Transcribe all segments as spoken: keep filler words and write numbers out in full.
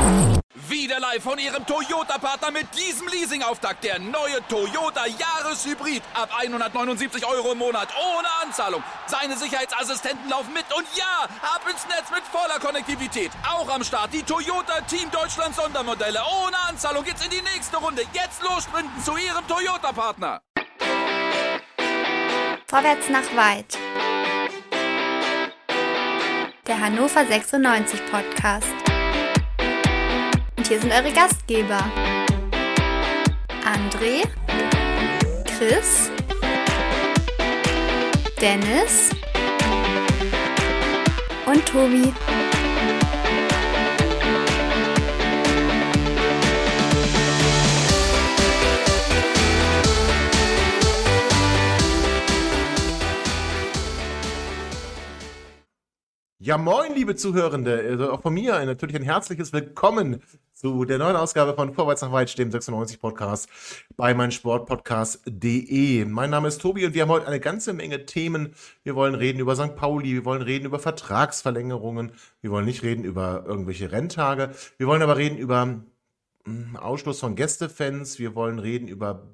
Wieder live von Ihrem Toyota-Partner mit diesem Leasing-Auftakt. Der neue Toyota Jahreshybrid. Ab hundertneunundsiebzig Euro im Monat. Ohne Anzahlung. Seine Sicherheitsassistenten laufen mit. Und ja, ab ins Netz mit voller Konnektivität. Auch am Start die Toyota Team Deutschland Sondermodelle. Ohne Anzahlung geht's in die nächste Runde. Jetzt los sprinten zu Ihrem Toyota-Partner. Vorwärts nach weit. Der Hannover sechsundneunzig Podcast. Und hier sind eure Gastgeber. André, Chris, Dennis und Tobi. Ja, moin, liebe Zuhörende, also auch von mir natürlich ein herzliches Willkommen zu der neuen Ausgabe von Vorwärts nach Weit, dem sechsundneunzig Podcast bei meinsportpodcast punkt de. Mein Name ist Tobi und wir haben heute eine ganze Menge Themen. Wir wollen reden über Sankt Pauli, wir wollen reden über Vertragsverlängerungen, wir wollen nicht reden über irgendwelche Renntage, wir wollen aber reden über mh, Ausschluss von Gästefans, wir wollen reden über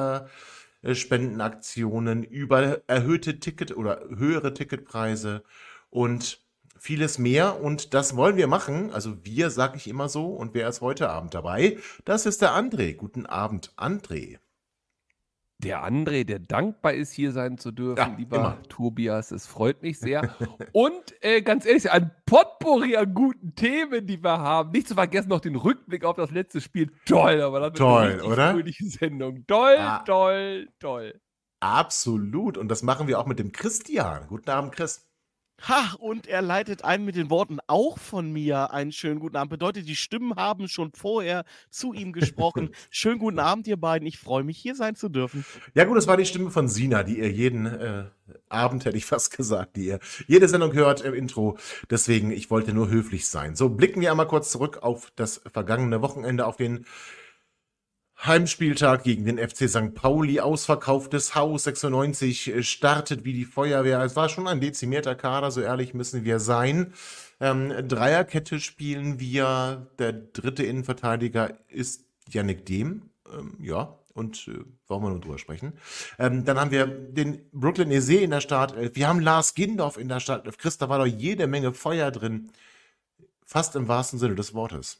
Becherspendenaktionen, über erhöhte Ticket- oder höhere Ticketpreise und vieles mehr, und das wollen wir machen. Also wir, sage ich immer so, und wer ist heute Abend dabei? Das ist der André. Guten Abend, André. Der André, der dankbar ist, hier sein zu dürfen, Ja, lieber immer. Tobias, es freut mich sehr. Und äh, ganz ehrlich, ein Potpourri an guten Themen, die wir haben. Nicht zu vergessen noch den Rückblick auf das letzte Spiel. Toll, aber das wird Toll, eine richtig oder? fröhliche Sendung. Toll, Ah. toll, toll. Absolut, und das machen wir auch mit dem Christian. Guten Abend, Chris. Ha, und er leitet ein mit den Worten auch von mir einen schönen guten Abend. Bedeutet, die Stimmen haben schon vorher zu ihm gesprochen. Schönen guten Abend, ihr beiden. Ich freue mich, hier sein zu dürfen. Ja gut, das war die Stimme von Sina, die ihr jeden äh, Abend, hätte ich fast gesagt, die ihr jede Sendung hört im Intro. Deswegen, ich wollte nur höflich sein. So, blicken wir einmal kurz zurück auf das vergangene Wochenende, auf den Heimspieltag gegen den F C Sankt Pauli. Ausverkauftes Haus, sechsundneunzig äh, startet wie die Feuerwehr. Es war schon ein dezimierter Kader, so ehrlich müssen wir sein. Ähm, Dreierkette spielen wir. Der dritte Innenverteidiger ist Yannick Dehm. Ähm, ja, und äh, wollen wir nur drüber sprechen. Ähm, dann haben wir den Brooklyn Eze in der Startelf. Wir haben Lars Gindorf in der Startelf. Chris, da war doch jede Menge Feuer drin. Fast im wahrsten Sinne des Wortes.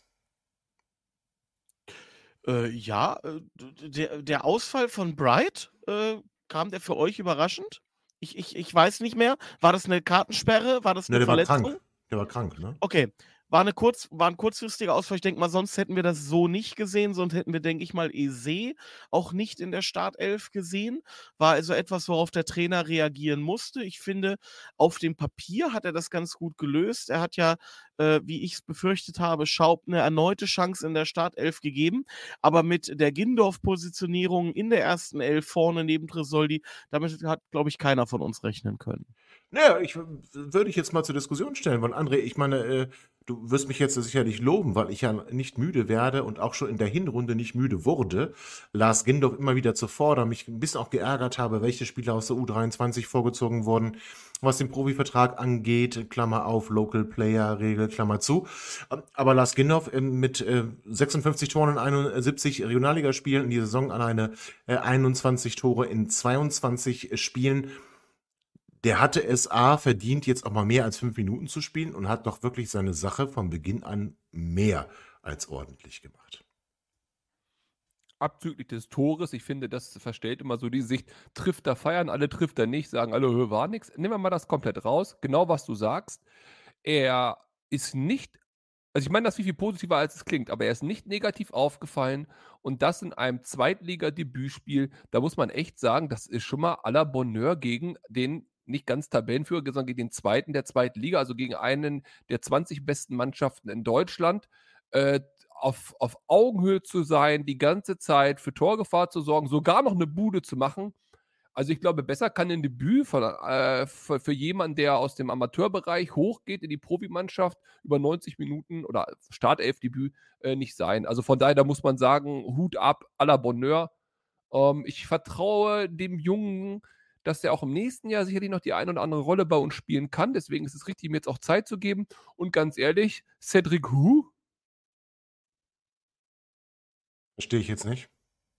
Äh, ja, äh, d- der, der Ausfall von Bright, äh, kam der für euch überraschend? Ich, ich, ich weiß nicht mehr. War das eine Kartensperre? War das Ne, eine der war Verletzung? krank. Der war krank, ne? Okay, war, eine kurz, war ein kurzfristiger Ausfall. Ich denke mal, sonst hätten wir das so nicht gesehen. Sonst hätten wir, denke ich mal, Eze auch nicht in der Startelf gesehen. War also etwas, worauf der Trainer reagieren musste. Ich finde, auf dem Papier hat er das ganz gut gelöst. Er hat ja, äh, wie ich es befürchtet habe, Schaub eine erneute Chance in der Startelf gegeben. Aber mit der Gindorf-Positionierung in der ersten Elf vorne neben Tresoldi, damit hat, glaube ich, keiner von uns rechnen können. Naja, ich w- würde ich jetzt mal zur Diskussion stellen, weil André, ich meine, äh, du wirst mich jetzt sicherlich loben, weil ich ja nicht müde werde und auch schon in der Hinrunde nicht müde wurde, Lars Gindorf immer wieder zu fordern, mich ein bisschen auch geärgert habe, welche Spieler aus der U dreiundzwanzig vorgezogen wurden, was den Profivertrag angeht, Klammer auf, Local Player Regel, Klammer zu. Ähm, Aber Lars Gindorf ähm, mit äh, sechsundfünfzig Toren in einundsiebzig Regionalligaspielen in die Saison alleine äh, einundzwanzig Tore in zweiundzwanzig Spielen. Der hatte es A verdient, jetzt auch mal mehr als fünf Minuten zu spielen und hat doch wirklich seine Sache von Beginn an mehr als ordentlich gemacht. Abzüglich des Tores, ich finde, das verstellt immer so die Sicht, trifft er, feiern alle, trifft er nicht, sagen alle, hö, war nix. Nehmen wir mal das komplett raus, genau was du sagst. Er ist nicht, also ich meine das viel, viel positiver, als es klingt, aber er ist nicht negativ aufgefallen, und das in einem Zweitliga-Debütspiel, da muss man echt sagen, das ist schon mal à la Bonheur gegen den nicht ganz Tabellenführer, sondern gegen den Zweiten der zweiten Liga, also gegen einen der zwanzig besten Mannschaften in Deutschland, äh, auf, auf Augenhöhe zu sein, die ganze Zeit für Torgefahr zu sorgen, sogar noch eine Bude zu machen. Also ich glaube, besser kann ein Debüt von, äh, für, für jemanden, der aus dem Amateurbereich hochgeht in die Profimannschaft über neunzig Minuten oder Startelfdebüt äh, nicht sein. Also von daher, da muss man sagen, Hut ab, à la Bonheur. Ähm, ich vertraue dem Jungen, dass er auch im nächsten Jahr sicherlich noch die eine oder andere Rolle bei uns spielen kann. Deswegen ist es richtig, ihm jetzt auch Zeit zu geben. Und ganz ehrlich, Cedric Hu, Verstehe ich jetzt nicht.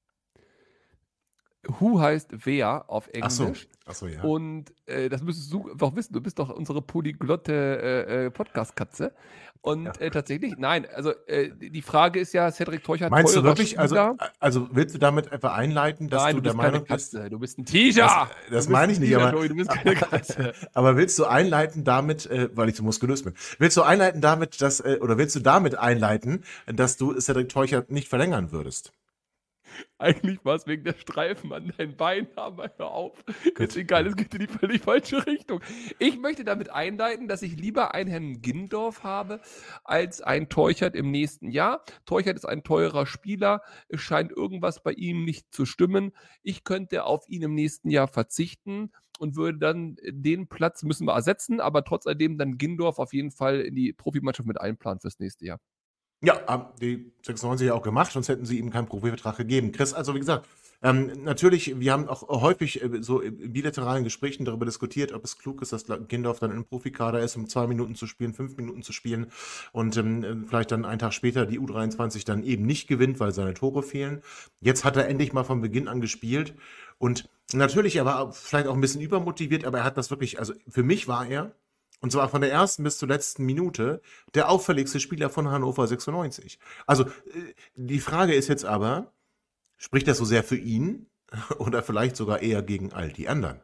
Who heißt wer auf Ach so, Englisch. ach so, ja. Und äh, das müsstest du doch wissen. Du bist doch unsere polyglotte äh, äh, Podcast-Katze. Und Ja. äh, tatsächlich, nein, also äh, die Frage ist ja, Cedric Teuchert, Meinst du teurer wirklich, also, Spieler? also willst du damit etwa einleiten, dass Nein, du du der bist keine Meinung bist, Katze, du bist ein das, Tiger. Du das bist meine ein ich nicht, Tiger, aber, Joey, du bist keine Katze. aber willst du einleiten damit, äh, weil ich so muskulös bin, willst du einleiten damit, dass, äh, oder willst du damit einleiten, dass du Cedric Teuchert nicht verlängern würdest? Eigentlich war es wegen der Streifen an deinen Beinen, aber hör auf. Gut. Ist egal, es geht in die völlig falsche Richtung. Ich möchte damit einleiten, dass ich lieber einen Herrn Gindorf habe, als einen Teuchert im nächsten Jahr. Teuchert ist ein teurer Spieler, es scheint irgendwas bei ihm nicht zu stimmen. Ich könnte auf ihn im nächsten Jahr verzichten und würde dann den Platz, müssen wir ersetzen, aber trotz alledem dann Gindorf auf jeden Fall in die Profimannschaft mit einplanen fürs nächste Jahr. Ja, haben die sechsundneunzig ja auch gemacht, sonst hätten sie ihm keinen Profivertrag gegeben. Chris, also wie gesagt, ähm, natürlich, wir haben auch häufig äh, so in bilateralen Gesprächen darüber diskutiert, ob es klug ist, dass Gindorf dann im Profikader ist, um zwei Minuten zu spielen, fünf Minuten zu spielen und ähm, vielleicht dann einen Tag später die U dreiundzwanzig dann eben nicht gewinnt, weil seine Tore fehlen. Jetzt hat er endlich mal von Beginn an gespielt und natürlich, er war vielleicht auch ein bisschen übermotiviert, aber er hat das wirklich, also für mich war er, und zwar von der ersten bis zur letzten Minute, der auffälligste Spieler von Hannover sechsundneunzig. Also äh, die Frage ist jetzt aber, spricht das so sehr für ihn oder vielleicht sogar eher gegen all die anderen?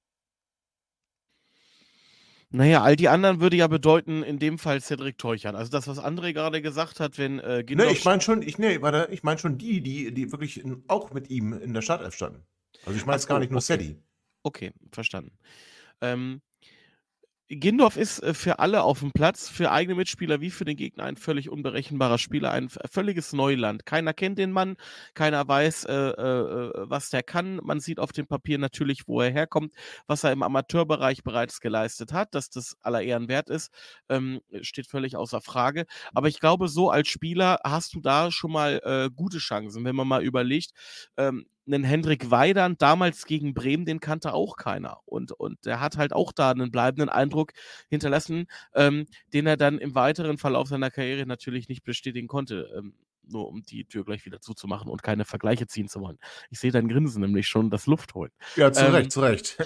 Naja, all die anderen würde ja bedeuten, in dem Fall Cedric Teuchert. Also das, was André gerade gesagt hat, wenn äh, Ne, Gindorf... ich meine schon, ich, nee, warte, ich meine schon die, die, die wirklich in, auch mit ihm in der Startelf standen. Also ich meine Ach jetzt so, gar nicht nur okay. Sadie. Okay, verstanden. Ähm, Gindorf ist äh, für alle auf dem Platz, für eigene Mitspieler wie für den Gegner ein völlig unberechenbarer Spieler, ein f- völliges Neuland. Keiner kennt den Mann, keiner weiß, äh, äh, was der kann. Man sieht auf dem Papier natürlich, wo er herkommt, was er im Amateurbereich bereits geleistet hat, dass das aller Ehren wert ist, ähm, steht völlig außer Frage. Aber ich glaube, so als Spieler hast du da schon mal äh, gute Chancen, wenn man mal überlegt, ähm, einen Hendrik Weidand damals gegen Bremen, den kannte auch keiner. Und, und der hat halt auch da einen bleibenden Eindruck hinterlassen, ähm, den er dann im weiteren Verlauf seiner Karriere natürlich nicht bestätigen konnte. Ähm, nur um die Tür gleich wieder zuzumachen und keine Vergleiche ziehen zu wollen. Ich sehe dein Grinsen nämlich schon, das Luft holen. Ja, zu Ähm, Recht, zu Recht.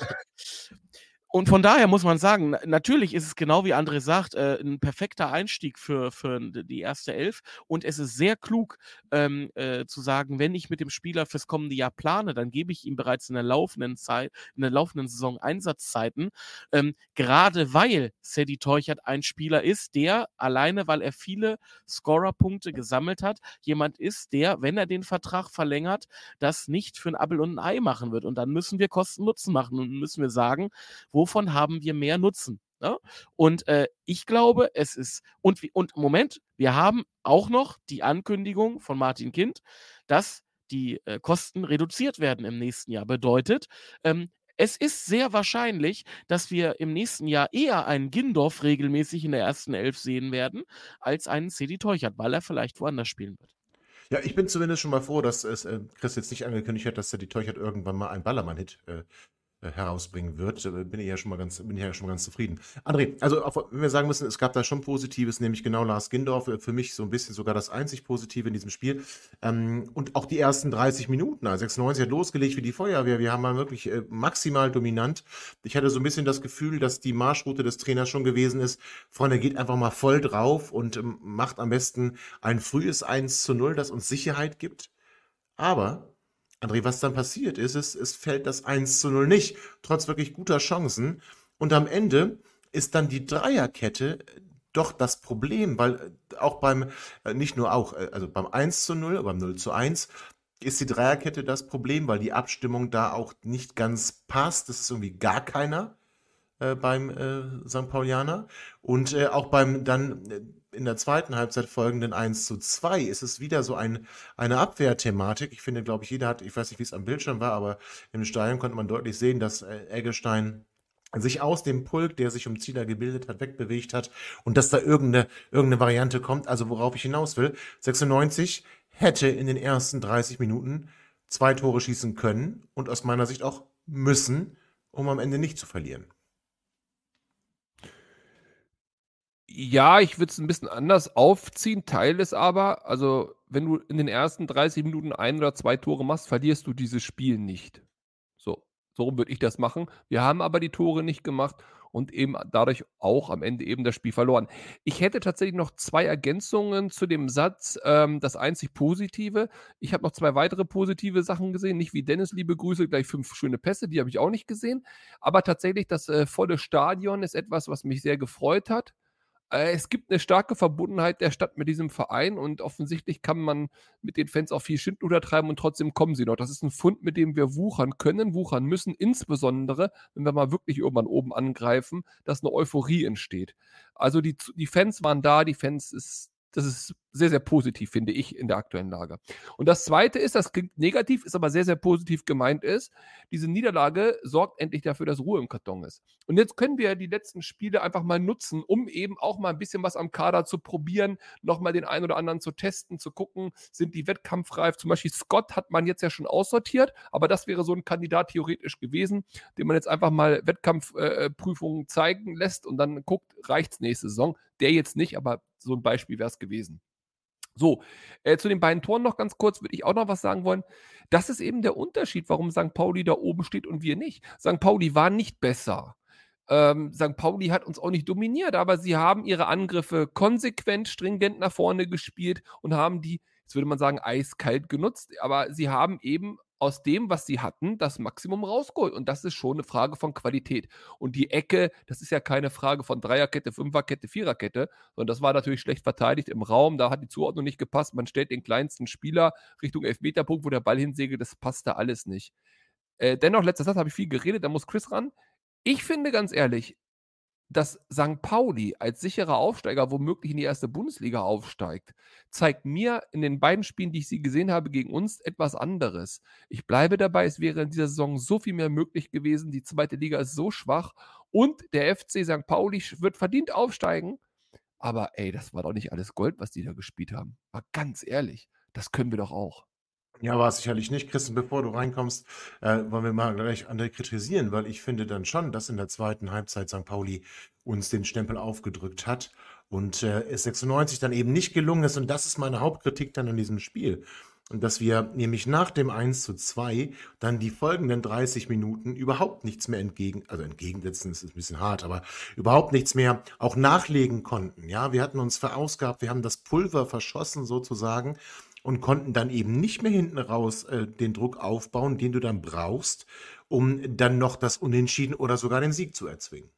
Und von daher muss man sagen, na- natürlich ist es genau wie André sagt, äh, ein perfekter Einstieg für, für die erste Elf. Und es ist sehr klug ähm, äh, zu sagen, wenn ich mit dem Spieler fürs kommende Jahr plane, dann gebe ich ihm bereits in der laufenden Zeit, in der laufenden Saison Einsatzzeiten. Ähm, gerade weil Sadie Teuchert ein Spieler ist, der alleine, weil er viele Scorerpunkte gesammelt hat, jemand ist, der, wenn er den Vertrag verlängert, das nicht für ein Appel und ein Ei machen wird. Und dann müssen wir Kosten-Nutzen machen und müssen wir sagen, wovon haben wir mehr Nutzen? Ne? Und äh, ich glaube, es ist, und, wie- und Moment, wir haben auch noch die Ankündigung von Martin Kind, dass die äh, Kosten reduziert werden im nächsten Jahr. Bedeutet, ähm, es ist sehr wahrscheinlich, dass wir im nächsten Jahr eher einen Gindorf regelmäßig in der ersten Elf sehen werden, als einen Sadie Teuchert, weil er vielleicht woanders spielen wird. Ja, ich bin zumindest schon mal froh, dass es äh, Chris jetzt nicht angekündigt hat, dass er die Teuchert irgendwann mal einen Ballermann-Hit äh, äh, herausbringen wird. Da bin ich ja schon mal ganz, bin ich ja schon mal ganz zufrieden. André, also auch, wenn wir sagen müssen, es gab da schon Positives, nämlich genau Lars Gindorf, äh, für mich so ein bisschen sogar das einzig Positive in diesem Spiel. Ähm, und auch die ersten dreißig Minuten, also sechsundneunzig hat losgelegt wie die Feuerwehr. Wir haben mal wirklich äh, maximal dominant. Ich hatte so ein bisschen das Gefühl, dass die Marschroute des Trainers schon gewesen ist, Freunde, geht einfach mal voll drauf und ähm, macht am besten ein frühes eins zu null, das uns Sicherheit gibt. Aber André, was dann passiert ist, ist, es fällt das eins zu null nicht, trotz wirklich guter Chancen. Und am Ende ist dann die Dreierkette doch das Problem, weil äh, auch beim, äh, nicht nur auch, äh, also beim eins zu null, beim null zu eins, ist die Dreierkette das Problem, weil die Abstimmung da auch nicht ganz passt. Das ist irgendwie gar keiner äh, beim äh, Sankt Paulianer. Und äh, auch beim dann äh, in der zweiten Halbzeit folgenden eins zu zwei ist es wieder so ein, eine Abwehrthematik. Ich finde, glaube ich, jeder hat, ich weiß nicht, wie es am Bildschirm war, aber im Stadion konnte man deutlich sehen, dass äh, Eggestein sich aus dem Pulk, der sich um Zieler gebildet hat, wegbewegt hat und dass da irgendeine, irgendeine Variante kommt. Also worauf ich hinaus will, sechsundneunzig hätte in den ersten dreißig Minuten zwei Tore schießen können und aus meiner Sicht auch müssen, um am Ende nicht zu verlieren. Ja, ich würde es ein bisschen anders aufziehen, teile es aber. Also wenn du in den ersten dreißig Minuten ein oder zwei Tore machst, verlierst du dieses Spiel nicht. So, so würde ich das machen. Wir haben aber die Tore nicht gemacht und eben dadurch auch am Ende eben das Spiel verloren. Ich hätte tatsächlich noch zwei Ergänzungen zu dem Satz, ähm, das einzig Positive. Ich habe noch zwei weitere positive Sachen gesehen, nicht wie Dennis, liebe Grüße, gleich fünf schöne Pässe, die habe ich auch nicht gesehen. Aber tatsächlich das äh, volle Stadion ist etwas, was mich sehr gefreut hat. Äh, es gibt eine starke Verbundenheit der Stadt mit diesem Verein und offensichtlich kann man mit den Fans auch viel Schindluder treiben und trotzdem kommen sie noch. Das ist ein Fund, mit dem wir wuchern können, wuchern müssen, insbesondere, wenn wir mal wirklich irgendwann oben angreifen, dass eine Euphorie entsteht. Also die, die Fans waren da, die Fans ist, das ist sehr, sehr positiv, finde ich, in der aktuellen Lage. Und das Zweite ist, das klingt negativ, ist aber sehr, sehr positiv gemeint ist, diese Niederlage sorgt endlich dafür, dass Ruhe im Karton ist. Und jetzt können wir die letzten Spiele einfach mal nutzen, um eben auch mal ein bisschen was am Kader zu probieren, nochmal den einen oder anderen zu testen, zu gucken, sind die wettkampfreif. Zum Beispiel Scott hat man jetzt ja schon aussortiert, aber das wäre so ein Kandidat theoretisch gewesen, den man jetzt einfach mal Wettkampfprüfungen äh, zeigen lässt und dann guckt, reicht's nächste Saison. Der jetzt nicht, aber so ein Beispiel wäre es gewesen. So, äh, zu den beiden Toren noch ganz kurz, würde ich auch noch was sagen wollen. Das ist eben der Unterschied, warum Sankt Pauli da oben steht und wir nicht. Sankt Pauli war nicht besser. Ähm, Sankt Pauli hat uns auch nicht dominiert, aber sie haben ihre Angriffe konsequent, stringent nach vorne gespielt und haben die, jetzt würde man sagen, eiskalt genutzt, aber sie haben eben aus dem, was sie hatten, das Maximum rausgeholt. Und das ist schon eine Frage von Qualität. Und die Ecke, das ist ja keine Frage von Dreierkette, Fünferkette, Viererkette, sondern das war natürlich schlecht verteidigt im Raum. Da hat die Zuordnung nicht gepasst. Man stellt den kleinsten Spieler Richtung Elfmeterpunkt, wo der Ball hinsegelt. Das passte alles nicht. Äh, dennoch, letzter Satz, habe ich viel geredet, da muss Chris ran. Ich finde ganz ehrlich, dass Sankt Pauli als sicherer Aufsteiger womöglich in die erste Bundesliga aufsteigt, zeigt mir in den beiden Spielen, die ich sie gesehen habe, gegen uns etwas anderes. Ich bleibe dabei, es wäre in dieser Saison so viel mehr möglich gewesen. Die zweite Liga ist so schwach und der F C Sankt Pauli wird verdient aufsteigen. Aber ey, das war doch nicht alles Gold, was die da gespielt haben. Mal ganz ehrlich, das können wir doch auch. Ja, war es sicherlich nicht. Christian, bevor du reinkommst, äh, wollen wir mal gleich André kritisieren, weil ich finde dann schon, dass in der zweiten Halbzeit Sankt Pauli uns den Stempel aufgedrückt hat und äh, es sechsundneunzig dann eben nicht gelungen ist. Und das ist meine Hauptkritik dann in diesem Spiel. Und dass wir nämlich nach dem eins zu zwei dann die folgenden dreißig Minuten überhaupt nichts mehr entgegen, also entgegensetzen ist ein bisschen hart, aber überhaupt nichts mehr auch nachlegen konnten. Ja, wir hatten uns verausgabt, wir haben das Pulver verschossen sozusagen und konnten dann eben nicht mehr hinten raus äh, den Druck aufbauen, den du dann brauchst, um dann noch das Unentschieden oder sogar den Sieg zu erzwingen.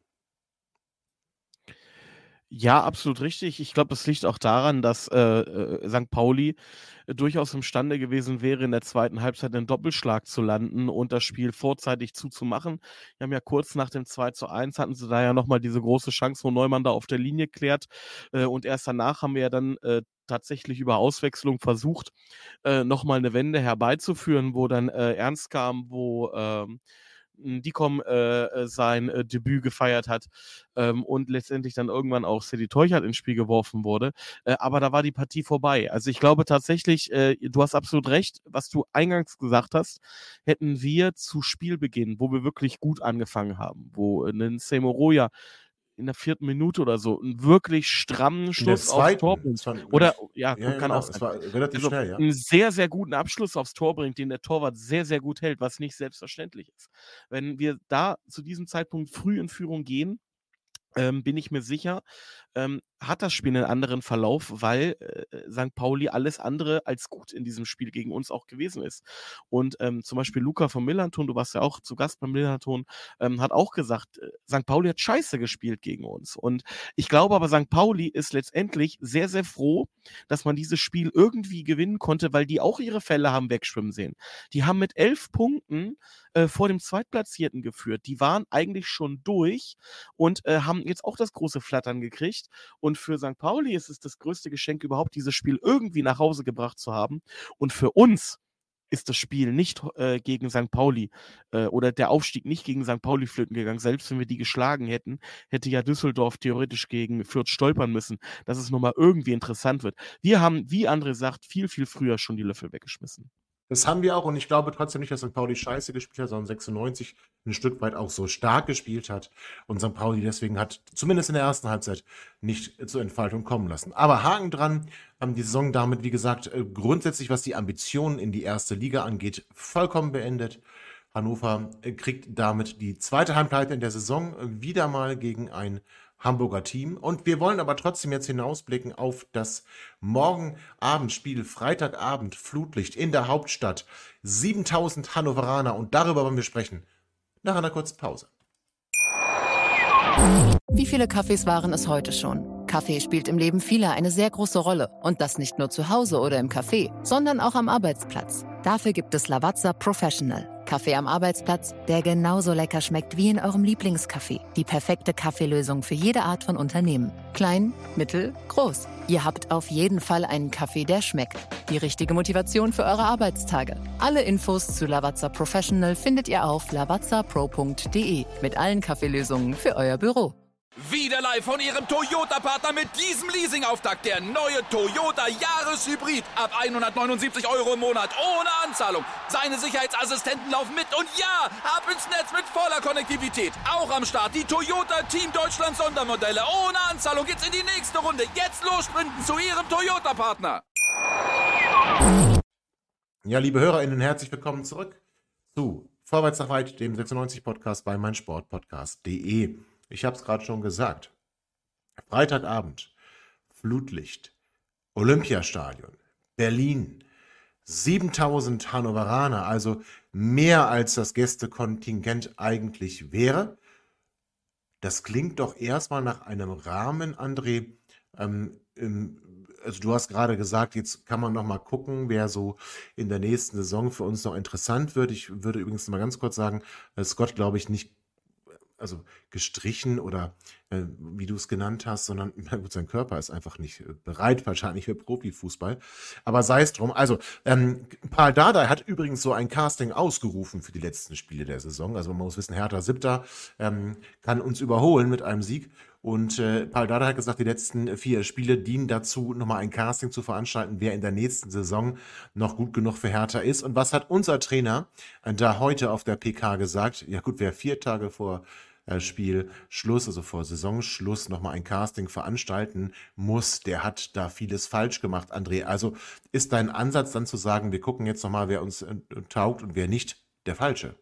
Ja, absolut richtig. Ich glaube, das liegt auch daran, dass äh, äh, Sankt Pauli äh, durchaus imstande gewesen wäre, in der zweiten Halbzeit einen Doppelschlag zu landen und das Spiel vorzeitig zuzumachen. Wir haben ja kurz nach dem zwei zu eins hatten sie da ja nochmal diese große Chance, wo Neumann da auf der Linie klärt. Äh, und erst danach haben wir ja dann äh, tatsächlich über Auswechslung versucht, äh, nochmal eine Wende herbeizuführen, wo dann äh, Ernst kam, wo ähm, Dikom äh, sein äh, Debüt gefeiert hat ähm, und letztendlich dann irgendwann auch Sedi Teuchert ins Spiel geworfen wurde. Äh, aber da war die Partie vorbei. Also ich glaube tatsächlich, äh, du hast absolut recht, was du eingangs gesagt hast, hätten wir zu Spielbeginn, wo wir wirklich gut angefangen haben, wo ein Semoroja in der vierten Minute oder so einen wirklich strammen Schluss aufs Tor bringt. Oder, ja, ja, kann genau, auch sein. Es war relativ Also schnell, ja. einen sehr, sehr guten Abschluss aufs Tor bringt, den der Torwart sehr, sehr gut hält, was nicht selbstverständlich ist. Wenn wir da zu diesem Zeitpunkt früh in Führung gehen, ähm, bin ich mir sicher, ähm, hat das Spiel einen anderen Verlauf, weil äh, Sankt Pauli alles andere als gut in diesem Spiel gegen uns auch gewesen ist. Und ähm, zum Beispiel Luca vom Millanton, du warst ja auch zu Gast beim Millanton, ähm, hat auch gesagt, äh, Sankt Pauli hat scheiße gespielt gegen uns. Und ich glaube aber, Sankt Pauli ist letztendlich sehr, sehr froh, dass man dieses Spiel irgendwie gewinnen konnte, weil die auch ihre Fälle haben wegschwimmen sehen. Die haben mit elf Punkten äh, vor dem Zweitplatzierten geführt. Die waren eigentlich schon durch und äh, haben jetzt auch das große Flattern gekriegt. Und für Sankt Pauli ist es das größte Geschenk überhaupt, dieses Spiel irgendwie nach Hause gebracht zu haben. Und für uns ist das Spiel nicht äh, gegen Sankt Pauli äh, oder der Aufstieg nicht gegen Sankt Pauli flöten gegangen. Selbst wenn wir die geschlagen hätten, hätte ja Düsseldorf theoretisch gegen Fürth stolpern müssen, dass es nochmal irgendwie interessant wird. Wir haben, wie André sagt, viel, viel früher schon die Löffel weggeschmissen. Das haben wir auch und ich glaube trotzdem nicht, dass Sankt Pauli scheiße gespielt hat, sondern sechsundneunzig ein Stück weit auch so stark gespielt hat und Sankt Pauli deswegen hat zumindest in der ersten Halbzeit nicht zur Entfaltung kommen lassen. Aber Haken dran, haben die Saison damit, wie gesagt, äh, grundsätzlich, was die Ambitionen in die erste Liga angeht, vollkommen beendet. Hannover äh, kriegt damit die zweite Heimpleite in der Saison äh, wieder mal gegen ein Hamburger Team. Und wir wollen aber trotzdem jetzt hinausblicken auf das Morgenabendspiel, Freitagabend, Flutlicht in der Hauptstadt. siebentausend Hannoveraner und darüber wollen wir sprechen. Nach einer kurzen Pause. Wie viele Kaffees waren es heute schon? Kaffee spielt im Leben vieler eine sehr große Rolle. Und das nicht nur zu Hause oder im Café, sondern auch am Arbeitsplatz. Dafür gibt es Lavazza Professional. Kaffee am Arbeitsplatz, der genauso lecker schmeckt wie in eurem Lieblingscafé. Die perfekte Kaffeelösung für jede Art von Unternehmen. Klein, mittel, groß. Ihr habt auf jeden Fall einen Kaffee, der schmeckt. Die richtige Motivation für eure Arbeitstage. Alle Infos zu Lavazza Professional findet ihr auf lavazza pro punkt de mit allen Kaffeelösungen für euer Büro. Wieder live von Ihrem Toyota-Partner mit diesem Leasing-Auftakt. Der neue Toyota Jahreshybrid. Ab hundertneunundsiebzig Euro im Monat. Ohne Anzahlung. Seine Sicherheitsassistenten laufen mit. Und ja, ab ins Netz mit voller Konnektivität. Auch am Start die Toyota Team Deutschland Sondermodelle. Ohne Anzahlung geht's in die nächste Runde. Jetzt los sprinten zu Ihrem Toyota-Partner. Ja, liebe HörerInnen, herzlich willkommen zurück zu Vorwärts nach weit, dem sechsundneunzig-Podcast bei meinsportpodcast punkt de. Ich habe es gerade schon gesagt. Freitagabend, Flutlicht, Olympiastadion, Berlin, siebentausend Hannoveraner, also mehr als das Gästekontingent eigentlich wäre. Das klingt doch erstmal nach einem Rahmen, André. Ähm, im, also du hast gerade gesagt, jetzt kann man noch mal gucken, wer so in der nächsten Saison für uns noch interessant wird. Ich würde übrigens mal ganz kurz sagen, dass Scott, glaube ich, nicht also gestrichen oder äh, wie du es genannt hast, sondern na gut, sein Körper ist einfach nicht äh, bereit, wahrscheinlich für Profifußball. Aber sei es drum. Also, ähm, Paul Dardai hat übrigens so ein Casting ausgerufen für die letzten Spiele der Saison. Also man muss wissen, Hertha Siebter ähm, kann uns überholen mit einem Sieg. Und äh, Paul Dardai hat gesagt, die letzten vier Spiele dienen dazu, nochmal ein Casting zu veranstalten, wer in der nächsten Saison noch gut genug für Hertha ist. Und was hat unser Trainer äh, da heute auf der P K gesagt? Ja gut, wer vier Tage vor Spielschluss, also vor Saisonschluss, nochmal ein Casting veranstalten muss, der hat da vieles falsch gemacht, André. Also ist dein Ansatz dann zu sagen, wir gucken jetzt nochmal, wer uns äh, taugt und wer nicht, der falsche?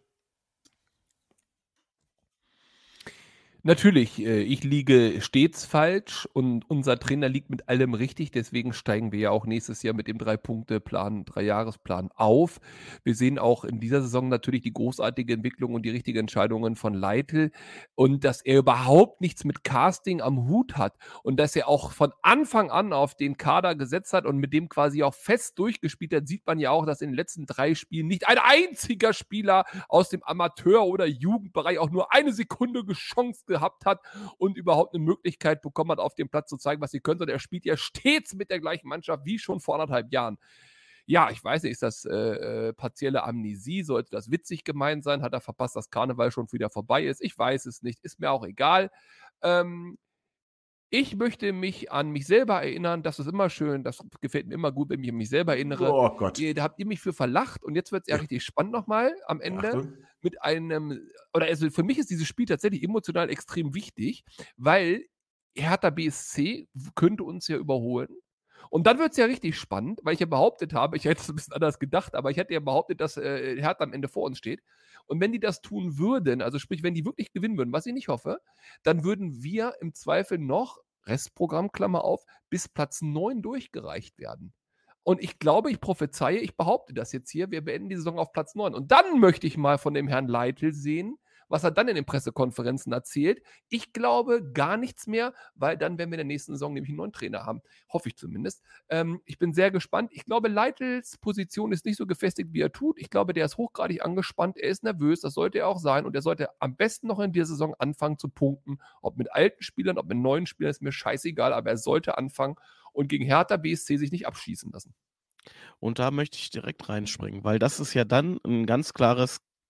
Natürlich, äh, ich liege stets falsch und unser Trainer liegt mit allem richtig. Deswegen steigen wir ja auch nächstes Jahr mit dem Drei-Punkte-Plan, Drei-Jahres-Plan auf. Wir sehen auch in dieser Saison natürlich die großartige Entwicklung und die richtigen Entscheidungen von Leitl und dass er überhaupt nichts mit Casting am Hut hat und dass er auch von Anfang an auf den Kader gesetzt hat und mit dem quasi auch fest durchgespielt hat, sieht man ja auch, dass in den letzten drei Spielen nicht ein einziger Spieler aus dem Amateur- oder Jugendbereich auch nur eine Sekunde Chance gehabt hat und überhaupt eine Möglichkeit bekommen hat, auf dem Platz zu zeigen, was sie könnte. Und er spielt ja stets mit der gleichen Mannschaft wie schon vor anderthalb Jahren. Ja, ich weiß nicht, ist das äh, äh, partielle Amnesie? Sollte das witzig gemeint sein? Hat er verpasst, dass Karneval schon wieder vorbei ist? Ich weiß es nicht. Ist mir auch egal. Ähm, ich möchte mich an mich selber erinnern. Das ist immer schön. Das gefällt mir immer gut, wenn ich an mich selber erinnere. Oh Gott. Ihr, da habt ihr mich für verlacht und jetzt wird es ja, ja richtig spannend nochmal am Ende. Achtung. Mit einem, oder also für mich ist dieses Spiel tatsächlich emotional extrem wichtig, weil Hertha B S C könnte uns ja überholen. Und dann wird es ja richtig spannend, weil ich ja behauptet habe, ich hätte es ein bisschen anders gedacht, aber ich hätte ja behauptet, dass äh, Hertha am Ende vor uns steht. Und wenn die das tun würden, also sprich, wenn die wirklich gewinnen würden, was ich nicht hoffe, dann würden wir im Zweifel noch, Restprogramm, Klammer auf, bis Platz neun durchgereicht werden. Und ich glaube, ich prophezeie, ich behaupte das jetzt hier, wir beenden die Saison auf Platz neun. Und dann möchte ich mal von dem Herrn Leitl sehen, was er dann in den Pressekonferenzen erzählt. Ich glaube gar nichts mehr, weil dann werden wir in der nächsten Saison nämlich einen neuen Trainer haben. Hoffe ich zumindest. Ähm, ich bin sehr gespannt. Ich glaube, Leitls Position ist nicht so gefestigt, wie er tut. Ich glaube, der ist hochgradig angespannt. Er ist nervös. Das sollte er auch sein. Und er sollte am besten noch in dieser Saison anfangen zu punkten. Ob mit alten Spielern, ob mit neuen Spielern, ist mir scheißegal. Aber er sollte anfangen und gegen Hertha B S C sich nicht abschießen lassen. Und da möchte ich direkt reinspringen, weil das ist ja dann ein ganz klares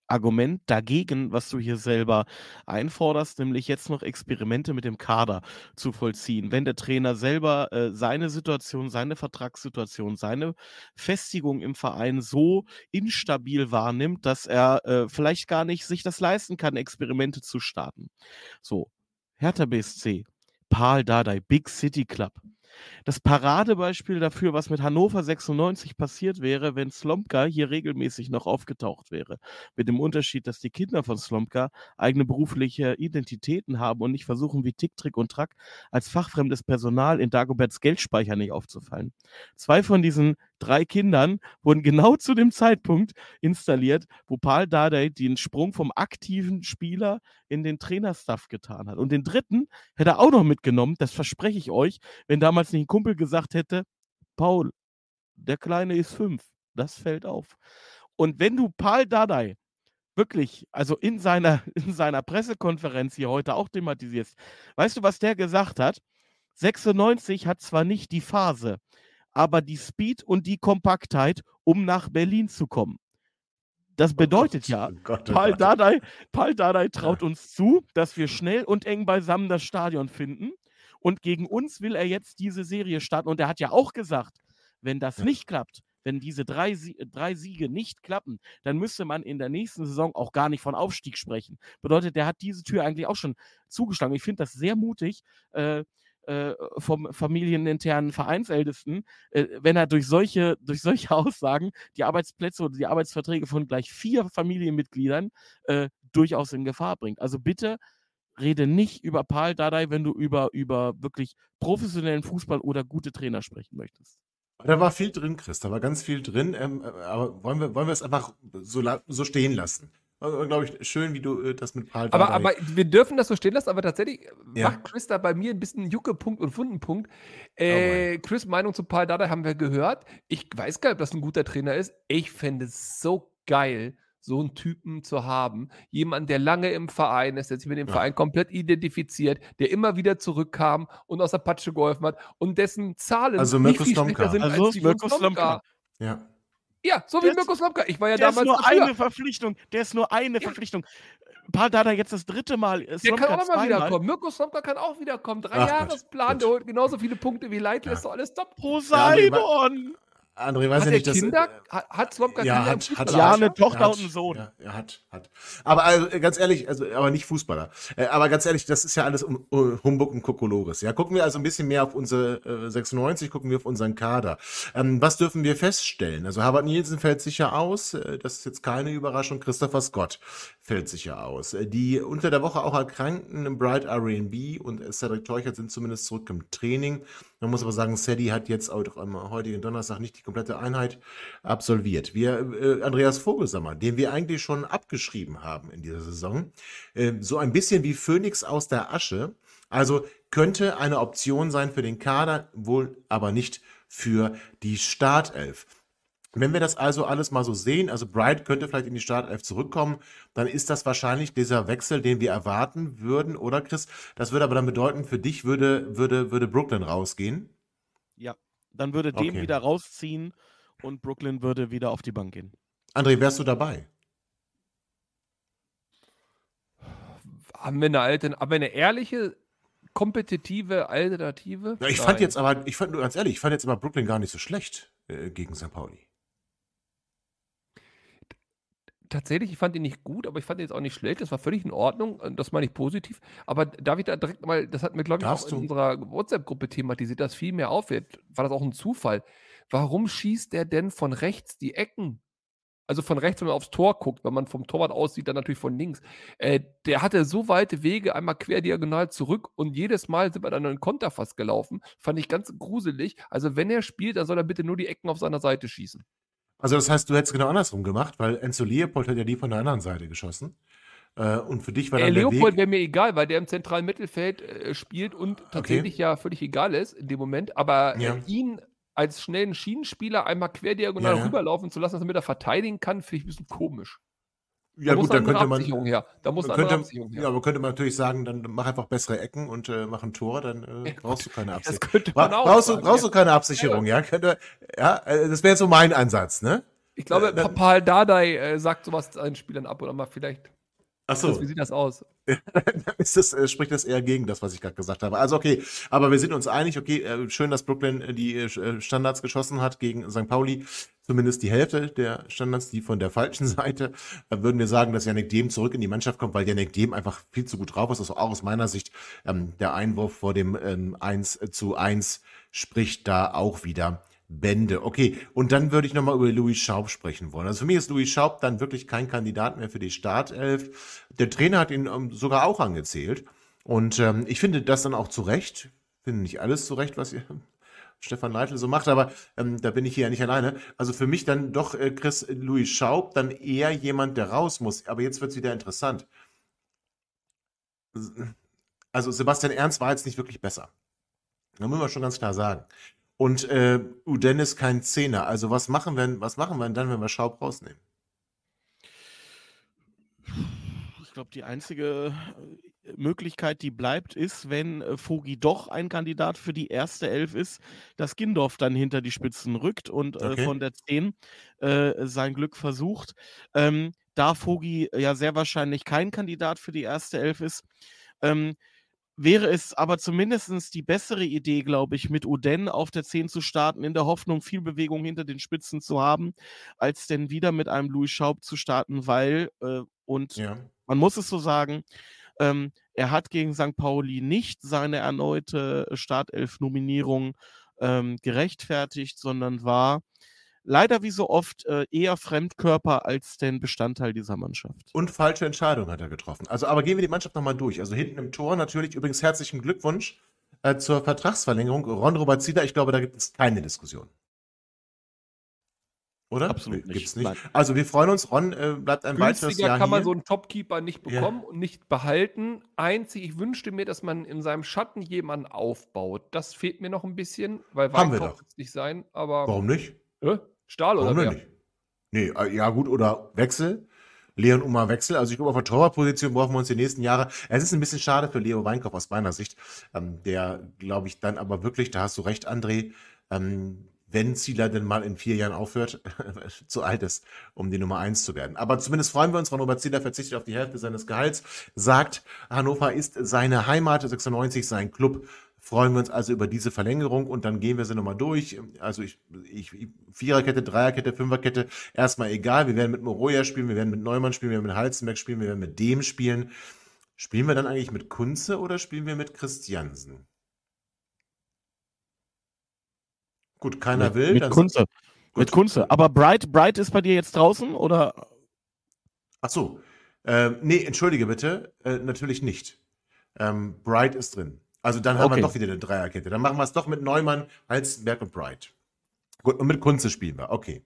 Argument dagegen, was du hier selber einforderst, nämlich jetzt noch Experimente mit dem Kader zu vollziehen. Wenn der Trainer selber äh, seine Situation, seine Vertragssituation, seine Festigung im Verein so instabil wahrnimmt, dass er äh, vielleicht gar nicht sich das leisten kann, Experimente zu starten. So, Hertha B S C, Pal Dardai, Big City Club. Das Paradebeispiel dafür, was mit Hannover sechsundneunzig passiert wäre, wenn Slomka hier regelmäßig noch aufgetaucht wäre. Mit dem Unterschied, dass die Kinder von Slomka eigene berufliche Identitäten haben und nicht versuchen, wie Tick, Trick und Track als fachfremdes Personal in Dagoberts Geldspeicher nicht aufzufallen. Zwei von diesen drei Kindern wurden genau zu dem Zeitpunkt installiert, wo Pal Dardai den Sprung vom aktiven Spieler in den Trainerstaff getan hat. Und den dritten hätte er auch noch mitgenommen, das verspreche ich euch, wenn damals nicht ein Kumpel gesagt hätte, Paul, der Kleine ist fünf, das fällt auf. Und wenn du Pal Dardai wirklich, also in seiner, in seiner Pressekonferenz hier heute auch thematisierst, weißt du, was der gesagt hat? sechsundneunzig hat zwar nicht die Phase, aber die Speed und die Kompaktheit, um nach Berlin zu kommen. Das bedeutet Oh ja, Gott, oh Pal Gott. Dardai, Pal Dardai traut uns zu, dass wir schnell und eng beisammen das Stadion finden. Und gegen uns will er jetzt diese Serie starten. Und er hat ja auch gesagt, wenn das Ja. nicht klappt, wenn diese drei, Sie- drei Siege nicht klappen, dann müsste man in der nächsten Saison auch gar nicht von Aufstieg sprechen. Bedeutet, der hat diese Tür eigentlich auch schon zugeschlagen. Ich finde das sehr mutig äh, äh, vom familieninternen Vereinsältesten, äh, wenn er durch solche, durch solche Aussagen die Arbeitsplätze oder die Arbeitsverträge von gleich vier Familienmitgliedern äh, durchaus in Gefahr bringt. Also bitte rede nicht über Pal Dardai, wenn du über, über wirklich professionellen Fußball oder gute Trainer sprechen möchtest. Da war viel drin, Chris, da war ganz viel drin, ähm, aber wollen wir, wollen wir es einfach so, la- so stehen lassen? Glaube ich, schön, wie du äh, das mit Pal Aber, Dardai... aber wir dürfen das so stehen lassen, aber tatsächlich Ja. macht Chris da bei mir ein bisschen Juckepunkt und Wundenpunkt. Oh Äh, Chris' Meinung zu Pal Dardai haben wir gehört. Ich weiß gar nicht, ob das ein guter Trainer ist. Ich fände es so geil, so einen Typen zu haben. Jemand, der lange im Verein ist, der sich mit dem Ja. Verein komplett identifiziert, der immer wieder zurückkam und aus der Patsche geholfen hat und dessen Zahlen Also nicht Mirko viel Slomka. schlechter sind Also als die von Mirko Slomka. Ja. Ja, so wie Der ist- Mirko Slomka. Ich war ja Der ist damals nur dafür. eine Verpflichtung. Der ist nur eine Ja. Verpflichtung. Pal Dardai jetzt das dritte Mal. Der Slomka kann auch noch mal zweimal. wiederkommen. Mirko Slomka kann auch wiederkommen. Drei Ach Gott, Jahresplan, gut. der holt genauso viele Punkte wie Leitl, Ja. ist doch alles top. Poseidon! André, weiß Hat ja der nicht, dass... Kinder? Hat, hat Slomka Ja, Kinder im hat, hat, Fußball? Ja, hat, eine Tochter er hat, und einen Sohn. Ja, er hat, hat. Aber also, ganz ehrlich, also, aber nicht Fußballer. Äh, aber ganz ehrlich, das ist ja alles um, um Humbug und Kokolores. Ja, gucken wir also ein bisschen mehr auf unsere äh, sechsundneunzig, gucken wir auf unseren Kader. Ähm, was dürfen wir feststellen? Also Harvard Nielsen fällt sicher aus. Äh, das ist jetzt keine Überraschung. Christopher Scott fällt sicher aus. Äh, die unter der Woche auch erkrankten Bright R and B und Cedric Teuchert sind zumindest zurück im Training. Man muss aber sagen, Sadie hat jetzt auch am heutigen Donnerstag nicht die komplette Einheit absolviert. Wir, äh, Andreas Vogelsammer, den wir eigentlich schon abgeschrieben haben in dieser Saison, äh, so ein bisschen wie Phönix aus der Asche, also könnte eine Option sein für den Kader, wohl aber nicht für die Startelf. Wenn wir das also alles mal so sehen, also Bright könnte vielleicht in die Startelf zurückkommen, dann ist das wahrscheinlich dieser Wechsel, den wir erwarten würden, oder Chris? Das würde aber dann bedeuten, für dich würde, würde, würde Brooklyn rausgehen. Ja, dann würde dem Okay. wieder rausziehen und Brooklyn würde wieder auf die Bank gehen. André, wärst du dabei? Haben wir eine alte, haben wir eine ehrliche, kompetitive Alternative? Ja, ich Nein. fand jetzt aber, ich fand nur ganz ehrlich, ich fand jetzt aber Brooklyn gar nicht so schlecht äh, gegen Sankt Pauli. Tatsächlich, ich fand ihn nicht gut, aber ich fand ihn jetzt auch nicht schlecht. Das war völlig in Ordnung. und Das meine ich positiv. Aber darf ich da direkt mal, das hat mir, glaube ich, Darfst auch in du. unserer WhatsApp-Gruppe thematisiert, dass viel mehr auffällt. War das auch ein Zufall? Warum schießt der denn von rechts die Ecken? Also von rechts, wenn man aufs Tor guckt, wenn man vom Torwart aussieht, dann natürlich von links. Äh, der hatte so weite Wege, einmal quer diagonal zurück und jedes Mal sind wir dann in den Konter fast gelaufen. Fand ich ganz gruselig. Also wenn er spielt, dann soll er bitte nur die Ecken auf seiner Seite schießen. Also das heißt, du hättest genau andersrum gemacht, weil Enzo Leopold hat ja die von der anderen Seite geschossen. Äh, und für dich war Äh, dann der Leopold Weg... wäre mir egal, weil der im zentralen Mittelfeld äh, spielt und tatsächlich ja völlig egal ist in dem Moment. Aber Ja. äh, ihn als schnellen Schienenspieler einmal querdiagonal Ja, ja. rüberlaufen zu lassen, damit er verteidigen kann, finde ich ein bisschen komisch. Ja da muss gut, dann eine andere könnte man... Absicherung her. Da muss eine könnte, andere Absicherung her. ja, aber könnte man natürlich sagen, dann mach einfach bessere Ecken und äh, mach ein Tor, dann äh, brauchst du keine Das Absicherung. könnte man Bra auch brauchst, du, sagen, brauchst ja. du keine Absicherung, ja? Könnte, ja, äh, das wäre so mein Ansatz, ne? Ich glaube, Äh, dann- Paul Dardai äh, sagt sowas seinen Spielern ab oder mal vielleicht. Achso, Das, wie sieht das aus? dann ist das, äh, spricht das eher gegen das, was ich gerade gesagt habe. Also okay, aber wir sind uns einig, okay, äh, schön, dass Brooklyn äh, die äh, Standards geschossen hat gegen Sankt Pauli. Zumindest die Hälfte der Standards, die von der falschen Seite. Da würden wir sagen, dass Yannick Dehm zurück in die Mannschaft kommt, weil Yannick Dehm einfach viel zu gut drauf ist. Also auch aus meiner Sicht ähm, der Einwurf vor dem ähm, eins zu eins spricht da auch wieder Bände. Okay, und dann würde ich nochmal über Louis Schaub sprechen wollen. Also für mich ist Louis Schaub dann wirklich kein Kandidat mehr für die Startelf. Der Trainer hat ihn ähm, sogar auch angezählt. Und ähm, ich finde das dann auch zu Recht. Ich finde nicht alles zu Recht, was ihr Stefan Leitl so macht, aber ähm, da bin ich hier ja nicht alleine. Also für mich dann doch äh, Chris Louis Schaub, dann eher jemand, der raus muss. Aber jetzt wird es wieder interessant. Also Sebastian Ernst war jetzt nicht wirklich besser. Da muss man schon ganz klar sagen. Und äh, Uden ist kein Zehner. Also was machen wir, was machen wir dann, wenn wir Schaub rausnehmen? Ich glaube, die einzige äh, Möglichkeit, die bleibt, ist, wenn äh, Vogi doch ein Kandidat für die erste Elf ist, dass Gindorf dann hinter die Spitzen rückt und äh, Okay. von der zehn äh, sein Glück versucht. Ähm, da Vogi ja sehr wahrscheinlich kein Kandidat für die erste Elf ist, ähm, wäre es aber zumindest die bessere Idee, glaube ich, mit Uden auf der zehn zu starten, in der Hoffnung, viel Bewegung hinter den Spitzen zu haben, als denn wieder mit einem Louis Schaub zu starten, weil, äh, und Ja. man muss es so sagen, ähm, er hat gegen Sankt Pauli nicht seine erneute Startelf-Nominierung ähm, gerechtfertigt, sondern war leider wie so oft äh, eher Fremdkörper als denn Bestandteil dieser Mannschaft. Und falsche Entscheidung hat er getroffen. Also, aber gehen wir die Mannschaft nochmal durch. Also hinten im Tor natürlich übrigens herzlichen Glückwunsch äh, zur Vertragsverlängerung. Ron Robert Zieler, ich glaube, da gibt es keine Diskussion. Oder? Absolut nicht. Gibt's nicht. Nein. Also wir freuen uns. Ron äh, bleibt ein weiteres Günstiger Jahr kann man hier. so einen Topkeeper nicht Ja. bekommen und nicht behalten. Einzig, ich wünschte mir, dass man in seinem Schatten jemanden aufbaut. Das fehlt mir noch ein bisschen, weil Haben wir Weinkauf doch. wird's nicht sein, aber Warum nicht? Hä? Stahl oder Warum wer? denn nicht? Nee, äh, ja gut, oder Wechsel. Leon Uma Wechsel. Also ich glaube, auf der Torwartposition brauchen wir uns die nächsten Jahre. Es ist ein bisschen schade für Leo Weinkauf aus meiner Sicht. Ähm, der, glaube ich, dann aber wirklich, da hast du recht, André, ähm, wenn Zieler denn mal in vier Jahren aufhört, zu alt ist, um die Nummer eins zu werden. Aber zumindest freuen wir uns, wenn Robert Zieler verzichtet auf die Hälfte seines Gehalts, sagt, Hannover ist seine Heimat, sechsundneunzig sein Club. Freuen wir uns also über diese Verlängerung und dann gehen wir sie nochmal durch. Also ich, ich, Viererkette, Dreierkette, Fünferkette, erstmal egal. Wir werden mit Moroja spielen, wir werden mit Neumann spielen, wir werden mit Halzenberg spielen, wir werden mit dem spielen. Spielen wir dann eigentlich mit Kunze oder spielen wir mit Christiansen? Gut, keiner mit, will. Mit dann- Kunze. Gut. Mit Kunze. Aber Bright, Bright ist bei dir jetzt draußen oder? Ach so. Ähm, nee, entschuldige bitte. Äh, natürlich nicht. Ähm, Bright ist drin. Also dann haben Okay. wir doch wieder eine Dreierkette. Dann machen wir es doch mit Neumann, Halstenberg und Bright. Gut, und mit Kunze spielen wir. Okay.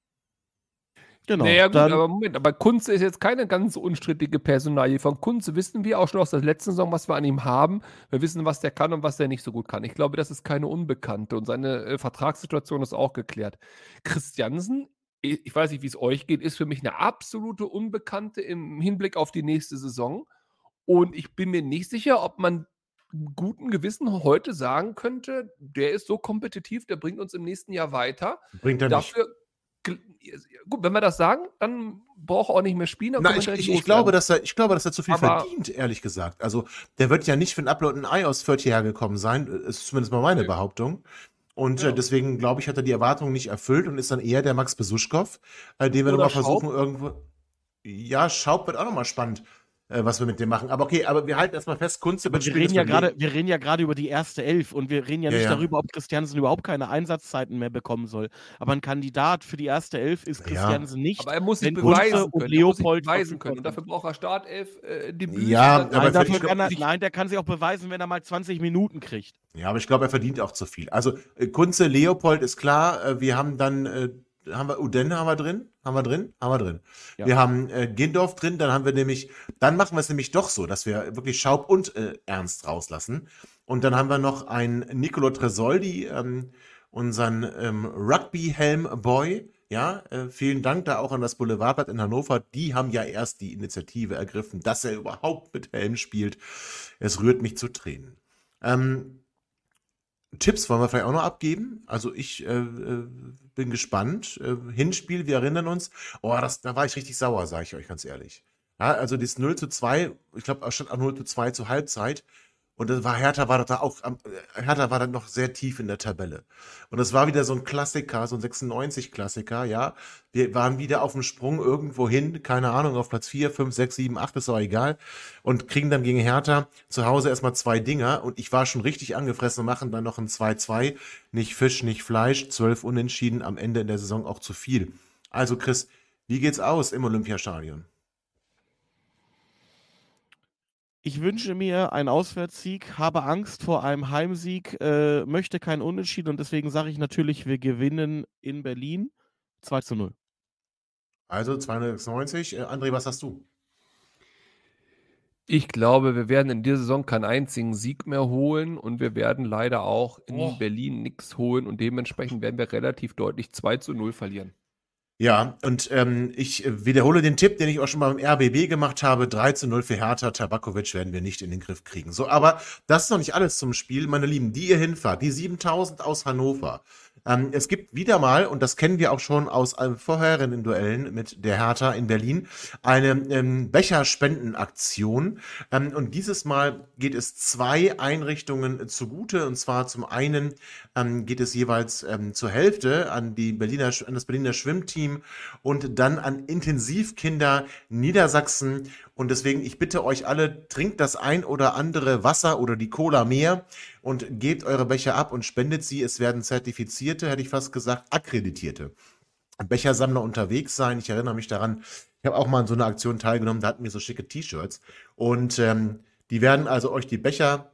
Genau. Naja, gut, dann, aber Moment, aber Kunze ist jetzt keine ganz unstrittige Personalie. Von Kunze wissen wir auch schon aus der letzten Saison, was wir an ihm haben. Wir wissen, was der kann und was der nicht so gut kann. Ich glaube, das ist keine Unbekannte und seine äh, Vertragssituation ist auch geklärt. Christiansen, ich ich weiß nicht, wie es euch geht, ist für mich eine absolute Unbekannte im Hinblick auf die nächste Saison. Und ich bin mir nicht sicher, ob man guten Gewissen heute sagen könnte, der ist so kompetitiv, der bringt uns im nächsten Jahr weiter. Bringt er nicht. Dafür, gl- gut, wenn wir das sagen, dann braucht er auch nicht mehr spielen. dann Nein, können ich, wir ich, direkt ich, glaube, loswerden. dass er, ich glaube, dass er zu viel Aber- verdient, ehrlich gesagt. Also, der wird ja nicht für ein Upload ein Ei aus Fürth hergekommen sein. Ist zumindest mal meine Nee. Behauptung. Und Ja. äh, deswegen, glaube ich, hat er die Erwartungen nicht erfüllt und ist dann eher der Max Besuschkow, äh, den wir Oder nochmal Schaub. versuchen, irgendwo. Ja, Schaub wird auch nochmal spannend, äh, was wir mit dem machen. Aber okay, aber wir halten erstmal fest, Kunze aber wird wir spielen. reden das ja wird gerade, le- wir reden ja gerade über die erste Elf und wir reden ja Ja, nicht ja. darüber, ob Christiansen überhaupt keine Einsatzzeiten mehr bekommen soll. Aber ein Kandidat für die erste Elf ist Ja. Christiansen nicht. Aber er muss sich wenn Kunze beweisen und können. Er muss sich Leopold beweisen verfügbar können. Und dafür sind. braucht er Startelf, äh, Debüt. Ja, Und dann- aber Nein, dafür ich glaub- kann er, ich- nein, der kann sich auch beweisen, wenn er mal zwanzig Minuten kriegt. Ja, aber ich glaube, er verdient auch zu viel. Also äh, Kunze, Leopold ist klar. Äh, wir haben dann, äh, haben wir Uden haben wir drin, haben wir drin, haben wir drin. Ja. Wir haben äh, Gindorf drin, dann haben wir nämlich, dann machen wir es nämlich doch so, dass wir wirklich Schaub und äh, Ernst rauslassen. Und dann haben wir noch einen Nicolo Tresoldi, ähm, unseren ähm, Rugby-Helm-Boy. Ja, äh, vielen Dank da auch an das Boulevardblatt in Hannover. Die haben ja erst die Initiative ergriffen, dass er überhaupt mit Helm spielt. Es rührt mich zu Tränen. Ähm, Tipps wollen wir vielleicht auch noch abgeben. Also ich äh, äh, bin gespannt. Äh, Hinspiel, wir erinnern uns. Oh, das, da war ich richtig sauer, sage ich euch ganz ehrlich. Ja, also das null zu zwei, ich glaube, stand auch null zu zwei zur Halbzeit. Und das war Hertha war da auch, am- äh, Hertha war dann noch sehr tief in der Tabelle. Und es war wieder so ein Klassiker, so ein sechsundneunzig-Klassiker, ja. Wir waren wieder auf dem Sprung irgendwo hin, keine Ahnung, auf Platz vier, fünf, sechs, sieben, acht, ist aber egal. Und kriegen dann gegen Hertha zu Hause erstmal zwei Dinger. Und ich war schon richtig angefressen und machen dann noch ein zwei zwei. Nicht Fisch, nicht Fleisch, zwölf Unentschieden, am Ende in der Saison auch zu viel. Also Chris, wie geht's aus im Olympiastadion? Ich wünsche mir einen Auswärtssieg, habe Angst vor einem Heimsieg, äh, möchte keinen Unentschieden und deswegen sage ich natürlich, wir gewinnen in Berlin zwei zu null. Also zweihundertsechsundneunzig. Äh, André, was hast du? Ich glaube, wir werden in dieser Saison keinen einzigen Sieg mehr holen und wir werden leider auch in Oh. Berlin nichts holen und dementsprechend werden wir relativ deutlich zwei zu null verlieren. Ja, und ähm, ich äh, wiederhole den Tipp, den ich auch schon mal beim R B B gemacht habe. drei zu null für Hertha. Tabakovic werden wir nicht in den Griff kriegen. So, aber das ist noch nicht alles zum Spiel, meine Lieben, die ihr hinfahrt. Die siebentausend aus Hannover. Ähm, es gibt wieder mal, und das kennen wir auch schon aus äh, vorherigen Duellen mit der Hertha in Berlin, eine ähm, Becherspendenaktion. Ähm, und dieses Mal geht es zwei Einrichtungen zugute. Und zwar zum einen ähm, geht es jeweils ähm, zur Hälfte an, die Berliner, an das Berliner Schwimmteam und dann an Intensivkinder Niedersachsen. Und deswegen, ich bitte euch alle, trinkt das ein oder andere Wasser oder die Cola mehr und gebt eure Becher ab und spendet sie. Es werden zertifizierte, hätte ich fast gesagt, akkreditierte Bechersammler unterwegs sein. Ich erinnere mich daran, ich habe auch mal an so einer Aktion teilgenommen, da hatten wir so schicke T-Shirts. Und ähm, die werden also euch die Becher,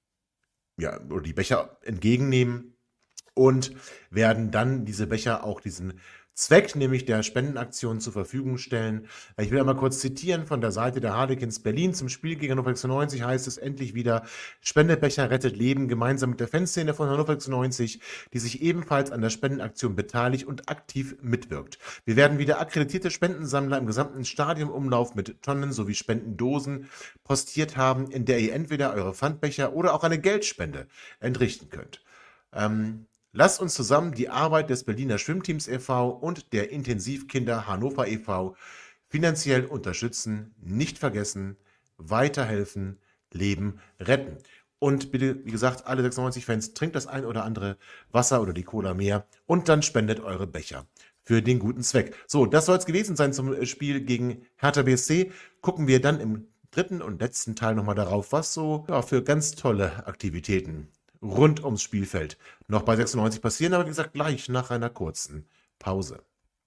ja, oder die Becher entgegennehmen und werden dann diese Becher auch diesen Zweck, nämlich der Spendenaktion, zur Verfügung stellen. Ich will einmal kurz zitieren von der Seite der Harlequins Berlin. Zum Spiel gegen Hannover sechsundneunzig heißt es endlich wieder: Spendebecher rettet Leben, gemeinsam mit der Fanszene von Hannover sechsundneunzig, die sich ebenfalls an der Spendenaktion beteiligt und aktiv mitwirkt. Wir werden wieder akkreditierte Spendensammler im gesamten Stadionumlauf mit Tonnen sowie Spendendosen postiert haben, in der ihr entweder eure Pfandbecher oder auch eine Geldspende entrichten könnt. Ähm, Lasst uns zusammen die Arbeit des Berliner Schwimmteams e V und der Intensivkinder Hannover e V finanziell unterstützen, nicht vergessen, weiterhelfen, Leben retten. Und bitte, wie gesagt, alle sechsundneunzig-Fans, trinkt das ein oder andere Wasser oder die Cola mehr und dann spendet eure Becher für den guten Zweck. So, das soll es gewesen sein zum Spiel gegen Hertha B S C. Gucken wir dann im dritten und letzten Teil nochmal darauf, was so ja, für ganz tolle Aktivitäten rund ums Spielfeld noch bei sechsundneunzig passieren, aber wie gesagt, gleich nach einer kurzen Pause.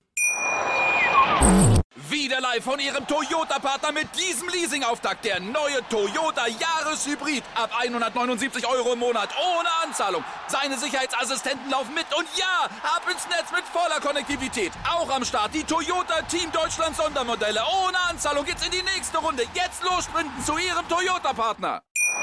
Wieder live von Ihrem Toyota-Partner mit diesem Leasing-Auftakt. Der neue Toyota Jahreshybrid. Ab hundertneunundsiebzig Euro im Monat. Ohne Anzahlung. Seine Sicherheitsassistenten laufen mit. Und ja, ab ins Netz mit voller Konnektivität. Auch am Start die Toyota Team Deutschland Sondermodelle. Ohne Anzahlung geht's in die nächste Runde. Jetzt los sprinten zu Ihrem Toyota-Partner.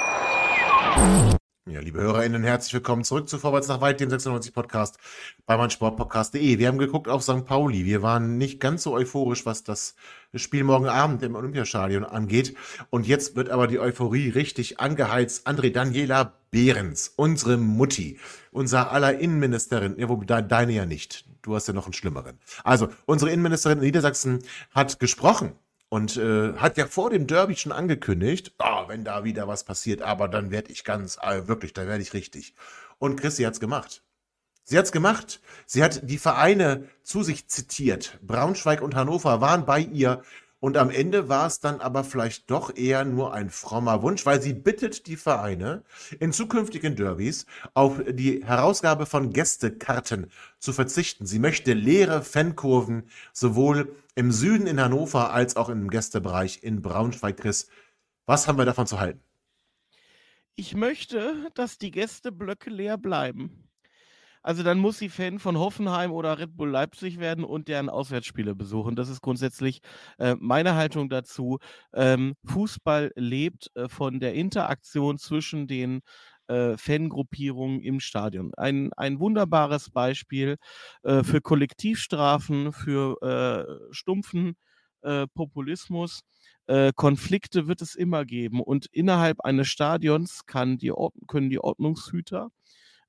Ja, liebe HörerInnen, herzlich willkommen zurück zu Vorwärts nach Weit, dem sechsundneunzig-Podcast bei meinsportpodcast punkt de. Wir haben geguckt auf Sankt Pauli. Wir waren nicht ganz so euphorisch, was das Spiel morgen Abend im Olympiastadion angeht. Und jetzt wird aber die Euphorie richtig angeheizt. André Daniela Behrens, unsere Mutti, unser aller Innenministerin, ja, wobei deine ja nicht. Du hast ja noch einen schlimmeren. Also, unsere Innenministerin in Niedersachsen hat gesprochen. Und äh, hat ja vor dem Derby schon angekündigt, oh, wenn da wieder was passiert, aber dann werde ich ganz, äh, wirklich, da werde ich richtig. Und Chrissy hat's gemacht. Sie hat's gemacht. Sie hat die Vereine zu sich zitiert. Braunschweig und Hannover waren bei ihr. Und am Ende war es dann aber vielleicht doch eher nur ein frommer Wunsch, weil sie bittet die Vereine in zukünftigen Derbys auf die Herausgabe von Gästekarten zu verzichten. Sie möchte leere Fankurven sowohl im Süden in Hannover als auch im Gästebereich in Braunschweig. Chris, was haben wir davon zu halten? Ich möchte, dass die Gästeblöcke leer bleiben. Also dann muss sie Fan von Hoffenheim oder Red Bull Leipzig werden und deren Auswärtsspiele besuchen. Das ist grundsätzlich äh, meine Haltung dazu. Ähm, Fußball lebt äh, von der Interaktion zwischen den äh, Fangruppierungen im Stadion. Ein, ein wunderbares Beispiel äh, für Kollektivstrafen, für äh, stumpfen äh, Populismus. Äh, Konflikte wird es immer geben und innerhalb eines Stadions kann die Ord- können die Ordnungshüter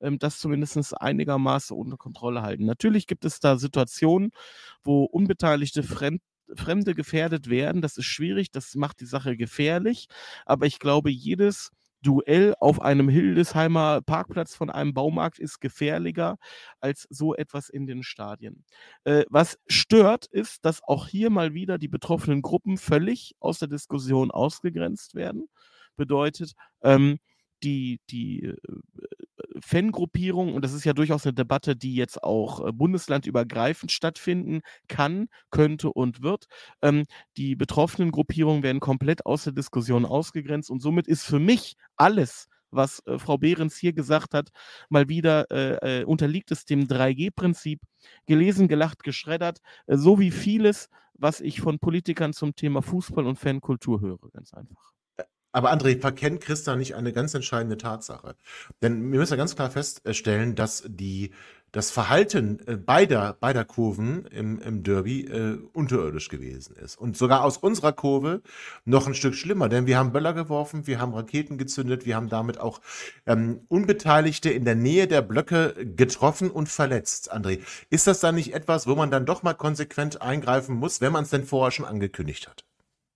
ähm, das zumindest einigermaßen unter Kontrolle halten. Natürlich gibt es da Situationen, wo unbeteiligte Fremd Fremde gefährdet werden. Das ist schwierig, das macht die Sache gefährlich. Aber ich glaube, jedes Duell auf einem Hildesheimer Parkplatz von einem Baumarkt ist gefährlicher als so etwas in den Stadien. Äh, was stört, ist, dass auch hier mal wieder die betroffenen Gruppen völlig aus der Diskussion ausgegrenzt werden. Bedeutet, ähm, die, die äh, Fangruppierung, und das ist ja durchaus eine Debatte, die jetzt auch äh, bundeslandübergreifend stattfinden kann, könnte und wird. Ähm, die betroffenen Gruppierungen werden komplett aus der Diskussion ausgegrenzt und somit ist für mich alles, was äh, Frau Behrens hier gesagt hat, mal wieder äh, äh, unterliegt es dem drei G Prinzip. Gelesen, gelacht, geschreddert, äh, so wie vieles, was ich von Politikern zum Thema Fußball und Fankultur höre, ganz einfach. Aber André, verkennt Christa nicht eine ganz entscheidende Tatsache? Denn wir müssen ja ganz klar feststellen, dass die, das Verhalten äh, beider, beider Kurven im, im Derby äh, unterirdisch gewesen ist. Und sogar aus unserer Kurve noch ein Stück schlimmer, denn wir haben Böller geworfen, wir haben Raketen gezündet, wir haben damit auch ähm, Unbeteiligte in der Nähe der Blöcke getroffen und verletzt. André, ist das dann nicht etwas, wo man dann doch mal konsequent eingreifen muss, wenn man es denn vorher schon angekündigt hat?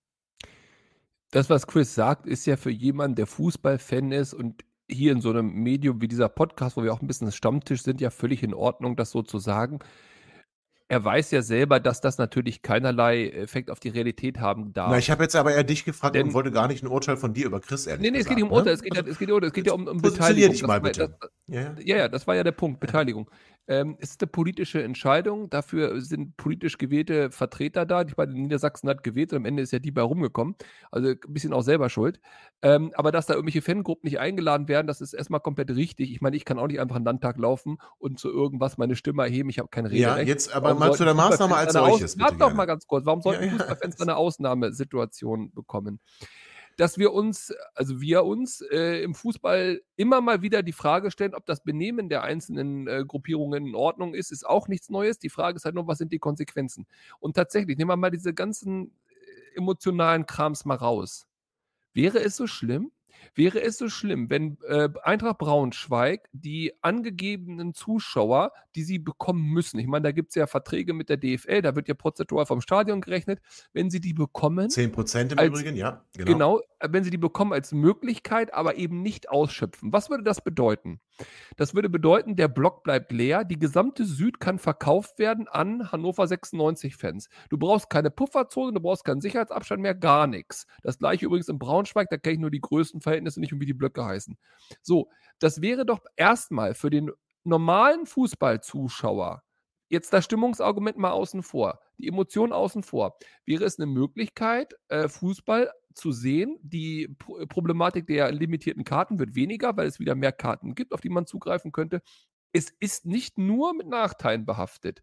Das, was Chris sagt, ist ja für jemanden, der Fußballfan ist und hier in so einem Medium wie dieser Podcast, wo wir auch ein bisschen Stammtisch sind, ja völlig in Ordnung, das so zu sagen. Er weiß ja selber, dass das natürlich keinerlei Effekt auf die Realität haben darf. Na, ich habe jetzt aber eher dich gefragt Denn- und wollte gar nicht ein Urteil von dir über Chris, ehrlich Nee, nee, es geht gesagt, nicht um ne? Urteil, es geht, ja, es geht, ja- es geht ja um, um Positionier Beteiligung. dich mal Das war- bitte. das- Ja, ja. Ja, ja, das war ja der Punkt, Beteiligung. Ähm, es ist eine politische Entscheidung, dafür sind politisch gewählte Vertreter da. Ich meine, Niedersachsen hat gewählt und am Ende ist ja die bei rumgekommen. Also ein bisschen auch selber schuld. Ähm, aber dass da irgendwelche Fangruppen nicht eingeladen werden, das ist erstmal komplett richtig. Ich meine, ich kann auch nicht einfach einen Landtag laufen und zu irgendwas meine Stimme erheben. Ich habe kein Ja, Rederecht. jetzt aber Warum mal zu der sollten Maßnahme Fußballfans als eine solches, Aus- bitte Warte doch gerne. mal ganz kurz. Warum sollten Ja, ja. Fußballfans eine Ausnahmesituation bekommen? Dass wir uns, also wir uns äh, im Fußball immer mal wieder die Frage stellen, ob das Benehmen der einzelnen äh, Gruppierungen in Ordnung ist, ist auch nichts Neues. Die Frage ist halt nur, was sind die Konsequenzen? Und tatsächlich, nehmen wir mal diese ganzen äh, emotionalen Krams mal raus. Wäre es so schlimm? Wäre es so schlimm, wenn äh, Eintracht Braunschweig die angegebenen Zuschauer, die sie bekommen müssen, ich meine, da gibt es ja Verträge mit der D F L, da wird ja prozentual vom Stadion gerechnet, wenn sie die bekommen, zehn Prozent im als- Übrigen, ja. Genau. genau, äh, wenn sie die bekommen als Möglichkeit, aber eben nicht ausschöpfen. Was würde das bedeuten? Das würde bedeuten, der Block bleibt leer, die gesamte Süd kann verkauft werden an Hannover sechsundneunzig-Fans. Du brauchst keine Pufferzone, du brauchst keinen Sicherheitsabstand mehr, gar nichts. Das gleiche übrigens in Braunschweig, da kenne ich nur die größten Verhältnisse nicht und wie die Blöcke heißen. So, das wäre doch erstmal für den normalen Fußballzuschauer, jetzt das Stimmungsargument mal außen vor, die Emotionen außen vor, wäre es eine Möglichkeit, äh, Fußball zu sehen. Die Pro Problematik der limitierten Karten wird weniger, weil es wieder mehr Karten gibt, auf die man zugreifen könnte. Es ist nicht nur mit Nachteilen behaftet.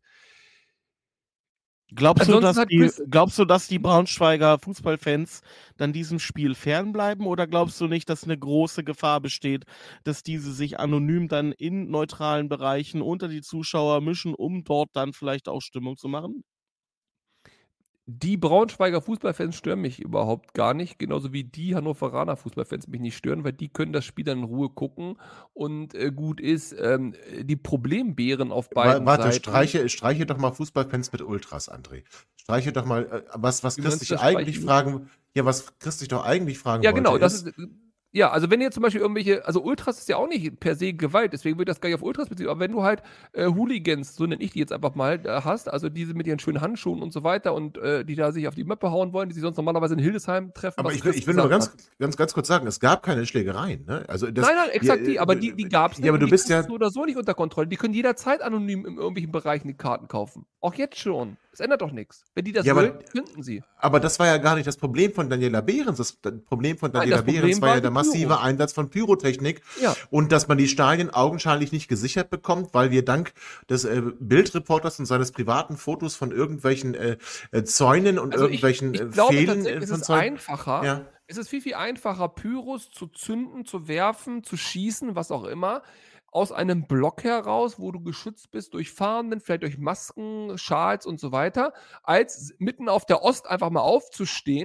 Glaubst du, Ansonsten dass hat die, Chris- glaubst du, dass die Braunschweiger Fußballfans dann diesem Spiel fernbleiben oder glaubst du nicht, dass eine große Gefahr besteht, dass diese sich anonym dann in neutralen Bereichen unter die Zuschauer mischen, um dort dann vielleicht auch Stimmung zu machen? Die Braunschweiger Fußballfans stören mich überhaupt gar nicht, genauso wie die Hannoveraner Fußballfans mich nicht stören, weil die können das Spiel dann in Ruhe gucken und äh, gut ist. Ähm, die Problembären auf beiden Wa- Warte, Seiten. streiche, streiche doch mal Fußballfans mit Ultras, André. Streiche doch mal, äh, was, was Wie Chris meinst dich du das eigentlich streichen? fragen, ja, was Chris dich doch eigentlich fragen Ja, wollte, genau, das ist, ist. Ja, also wenn ihr zum Beispiel irgendwelche, also Ultras ist ja auch nicht per se Gewalt, deswegen würde ich das gar nicht auf Ultras beziehen, aber wenn du halt äh, Hooligans, so nenne ich die jetzt einfach mal, äh, hast, also diese mit ihren schönen Handschuhen und so weiter und äh, die da sich auf die Möppe hauen wollen, die sich sonst normalerweise in Hildesheim treffen. aber was ich will, Chris ich will nur gesagt ganz, hat. ganz, ganz kurz sagen, es gab keine Schlägereien, ne? Also das, Nein, nein, exakt ja, die, aber äh, die, die gab es Ja, aber du die bist kriegst ja, du so oder so nicht unter Kontrolle. Die können jederzeit anonym in irgendwelchen Bereichen die Karten kaufen. Auch jetzt schon. Das ändert doch nichts. Wenn die das Ja, aber- will, könnten sie. aber das war ja gar nicht das Problem von Daniela Behrens. Das Problem von Nein, Daniela das Problem Behrens war war ja der die massive Pyro. Einsatz von Pyrotechnik Ja. und dass man die Stadien augenscheinlich nicht gesichert bekommt, weil wir dank des äh, Bildreporters und seines privaten Fotos von irgendwelchen äh, äh, Zäunen und Also ich, irgendwelchen ich äh, glaube Fehlen tatsächlich, äh, es von ist Zäunen. einfacher. Ja. Es ist viel, viel einfacher, Pyros zu zünden, zu werfen, zu schießen, was auch immer, aus einem Block heraus, wo du geschützt bist durch Fahnen, vielleicht durch Masken, Schals und so weiter, als mitten auf der Ost einfach mal aufzustehen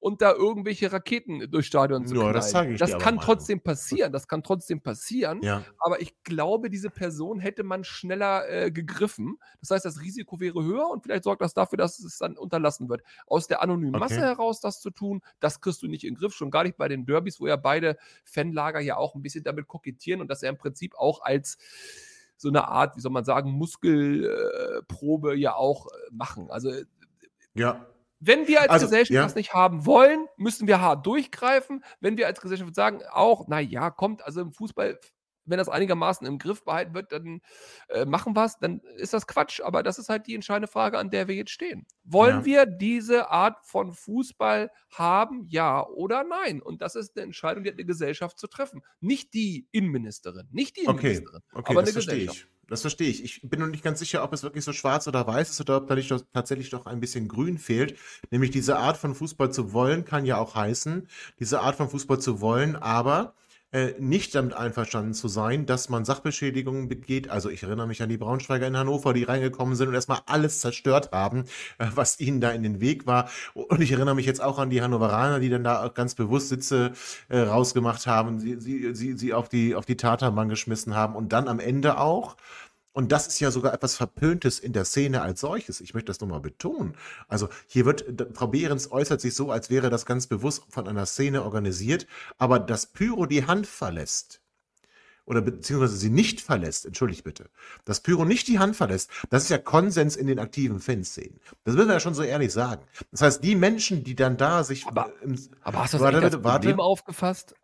und da irgendwelche Raketen durchs Stadion zu Ja, knallen. das sage ich Das dir aber, kann Manu. trotzdem passieren, das kann trotzdem passieren, Ja. aber ich glaube, diese Person hätte man schneller, äh, gegriffen. Das heißt, das Risiko wäre höher und vielleicht sorgt das dafür, dass es dann unterlassen wird. Aus der anonymen Masse Okay. heraus das zu tun, das kriegst du nicht in den Griff, schon gar nicht bei den Derbys, wo ja beide Fanlager ja auch ein bisschen damit kokettieren und das ja im Prinzip auch als so eine Art, wie soll man sagen, Muskelprobe äh, Probe ja auch, äh, machen. Also, äh, Ja. wenn wir als Also, Gesellschaft ja. das nicht haben wollen, müssen wir hart durchgreifen. Wenn wir als Gesellschaft sagen auch: „Na ja, kommt, also im Fußball, wenn das einigermaßen im Griff behalten wird, dann, äh, machen wir's“, dann ist das Quatsch. Aber das ist halt die entscheidende Frage, an der wir jetzt stehen. Wollen Ja. wir diese Art von Fußball haben, ja oder nein? Und das ist 'ne Entscheidung, die hat 'ne Gesellschaft zu treffen. Nicht die Innenministerin, nicht die Okay, Innenministerin, okay, aber das 'ne verstehe Gesellschaft. ich. Das verstehe ich. Ich bin noch nicht ganz sicher, ob es wirklich so schwarz oder weiß ist oder ob da nicht doch tatsächlich doch ein bisschen grün fehlt. Nämlich diese Art von Fußball zu wollen, kann ja auch heißen, diese Art von Fußball zu wollen, aber äh, nicht damit einverstanden zu sein, dass man Sachbeschädigungen begeht. Also ich erinnere mich an die Braunschweiger in Hannover, die reingekommen sind und erstmal alles zerstört haben, äh, was ihnen da in den Weg war. Und ich erinnere mich jetzt auch an die Hannoveraner, die dann da auch ganz bewusst Sitze äh, rausgemacht haben, sie, sie, sie, sie auf die, auf die Tatanbahn geschmissen haben und dann am Ende auch. Und das ist ja sogar etwas Verpöntes in der Szene als solches. Ich möchte das nochmal betonen. Also hier wird, d- Frau Behrens äußert sich so, als wäre das ganz bewusst von einer Szene organisiert, aber dass Pyro die Hand verlässt, oder beziehungsweise sie nicht verlässt, entschuldigt bitte, dass Pyro nicht die Hand verlässt, das ist ja Konsens in den aktiven Fanszenen. Das müssen wir ja schon so ehrlich sagen. Das heißt, die Menschen, die dann da sich... Aber- äh, im, Aber hast du das warte, echt als bitte, warte. Problem aufgefasst?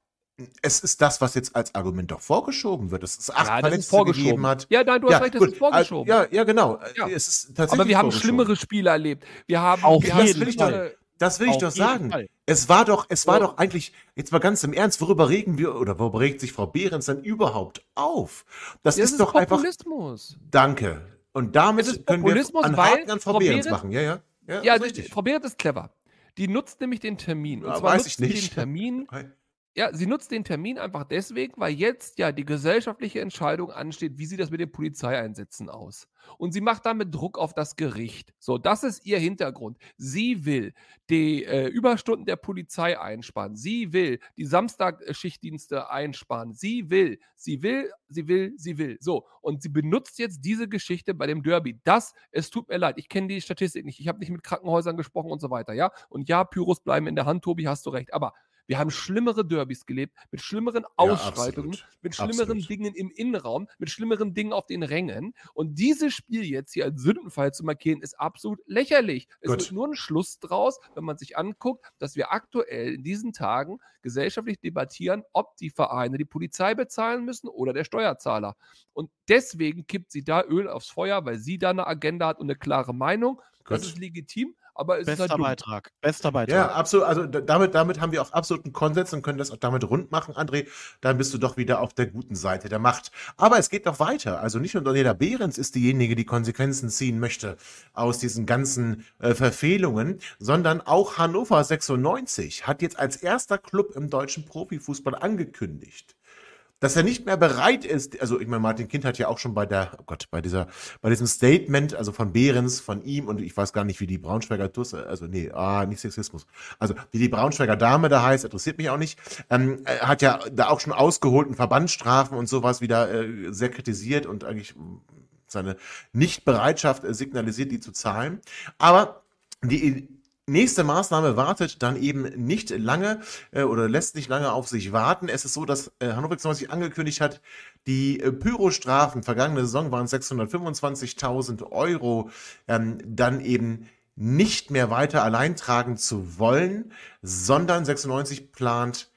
Es ist das, was jetzt als Argument doch vorgeschoben wird, dass es acht Ja, das ist Verletzte vorgeschoben. gegeben hat. Ja, nein, du hast recht, das gut. ist vorgeschoben. Ja, ja, genau. Ja. Es ist tatsächlich Aber wir haben vorgeschoben. schlimmere Spiele erlebt. Wir haben Auf wir Das jeden will ich Fall. doch, das will ich Auf doch jeden sagen. Fall. Es war doch, es war So. doch eigentlich, jetzt mal ganz im Ernst, worüber regen wir, oder worüber regt sich Frau Behrens dann überhaupt auf? Das Das ist, ist doch einfach, Populismus. danke. Und damit Es ist können Populismus, wir einen weil Haken an Frau Frau Behrens Behrens- machen. Ja, ja. Ja, Ja, ist die, richtig. Frau Behrendt ist clever. Die nutzt nämlich den Termin. Und Ja, zwar weiß nutzt ich sie nicht. den Termin, ja, sie nutzt den Termin einfach deswegen, weil jetzt ja die gesellschaftliche Entscheidung ansteht, wie sieht das mit den Polizeieinsätzen aus. Und sie macht damit Druck auf das Gericht. So, das ist ihr Hintergrund. Sie will die äh, Überstunden der Polizei einsparen. Sie will die Samstagsschichtdienste einsparen. Sie will, sie will, sie will, sie will. So, und sie benutzt jetzt diese Geschichte bei dem Derby. Das, es tut mir leid, ich kenne die Statistik nicht. Ich habe nicht mit Krankenhäusern gesprochen und so weiter, ja? Und ja, Pyros bleiben in der Hand, Tobi, hast du recht. Aber wir haben schlimmere Derbys gelebt, mit schlimmeren Ausschreitungen, absolut. mit schlimmeren Absolut. Dingen im Innenraum, mit schlimmeren Dingen auf den Rängen. Und dieses Spiel jetzt hier als Sündenfall zu markieren, ist absolut lächerlich. Es Gut. wird nur ein Schluss draus, wenn man sich anguckt, dass wir aktuell in diesen Tagen gesellschaftlich debattieren, ob die Vereine die Polizei bezahlen müssen oder der Steuerzahler. Und deswegen kippt sie da Öl aufs Feuer, weil sie da eine Agenda hat und eine klare Meinung. Das Gut. ist legitim, aber es ist Bester halt dumm. Beitrag. Bester Beitrag. Ja, absolut. Also da- damit, damit haben wir auch absoluten Konsens und können das auch damit rund machen, André. Dann bist du doch wieder auf der guten Seite der Macht. Aber es geht noch weiter. Also nicht nur Daniela Behrens ist diejenige, die Konsequenzen ziehen möchte aus diesen ganzen äh, Verfehlungen, sondern auch Hannover sechsundneunzig hat jetzt als erster Club im deutschen Profifußball angekündigt, dass er nicht mehr bereit ist, also ich meine, Martin Kind hat ja auch schon bei der, oh Gott, bei dieser, bei diesem Statement, also von Behrens, von ihm und ich weiß gar nicht, wie die Braunschweiger Tusse, also nee, ah, nicht Sexismus, also wie die Braunschweiger Dame da heißt, interessiert mich auch nicht, ähm, er hat ja da auch schon ausgeholten Verbandsstrafen und sowas wieder äh, sehr kritisiert und eigentlich mh, seine Nichtbereitschaft äh, signalisiert, die zu zahlen, aber die nächste Maßnahme wartet dann eben nicht lange äh, oder lässt nicht lange auf sich warten. Es ist so, dass äh, Hannover sechsundneunzig angekündigt hat, die äh, Pyrostrafen, vergangene Saison waren es sechshundertfünfundzwanzigtausend Euro, ähm, dann eben nicht mehr weiter allein tragen zu wollen, sondern sechsundneunzig plant,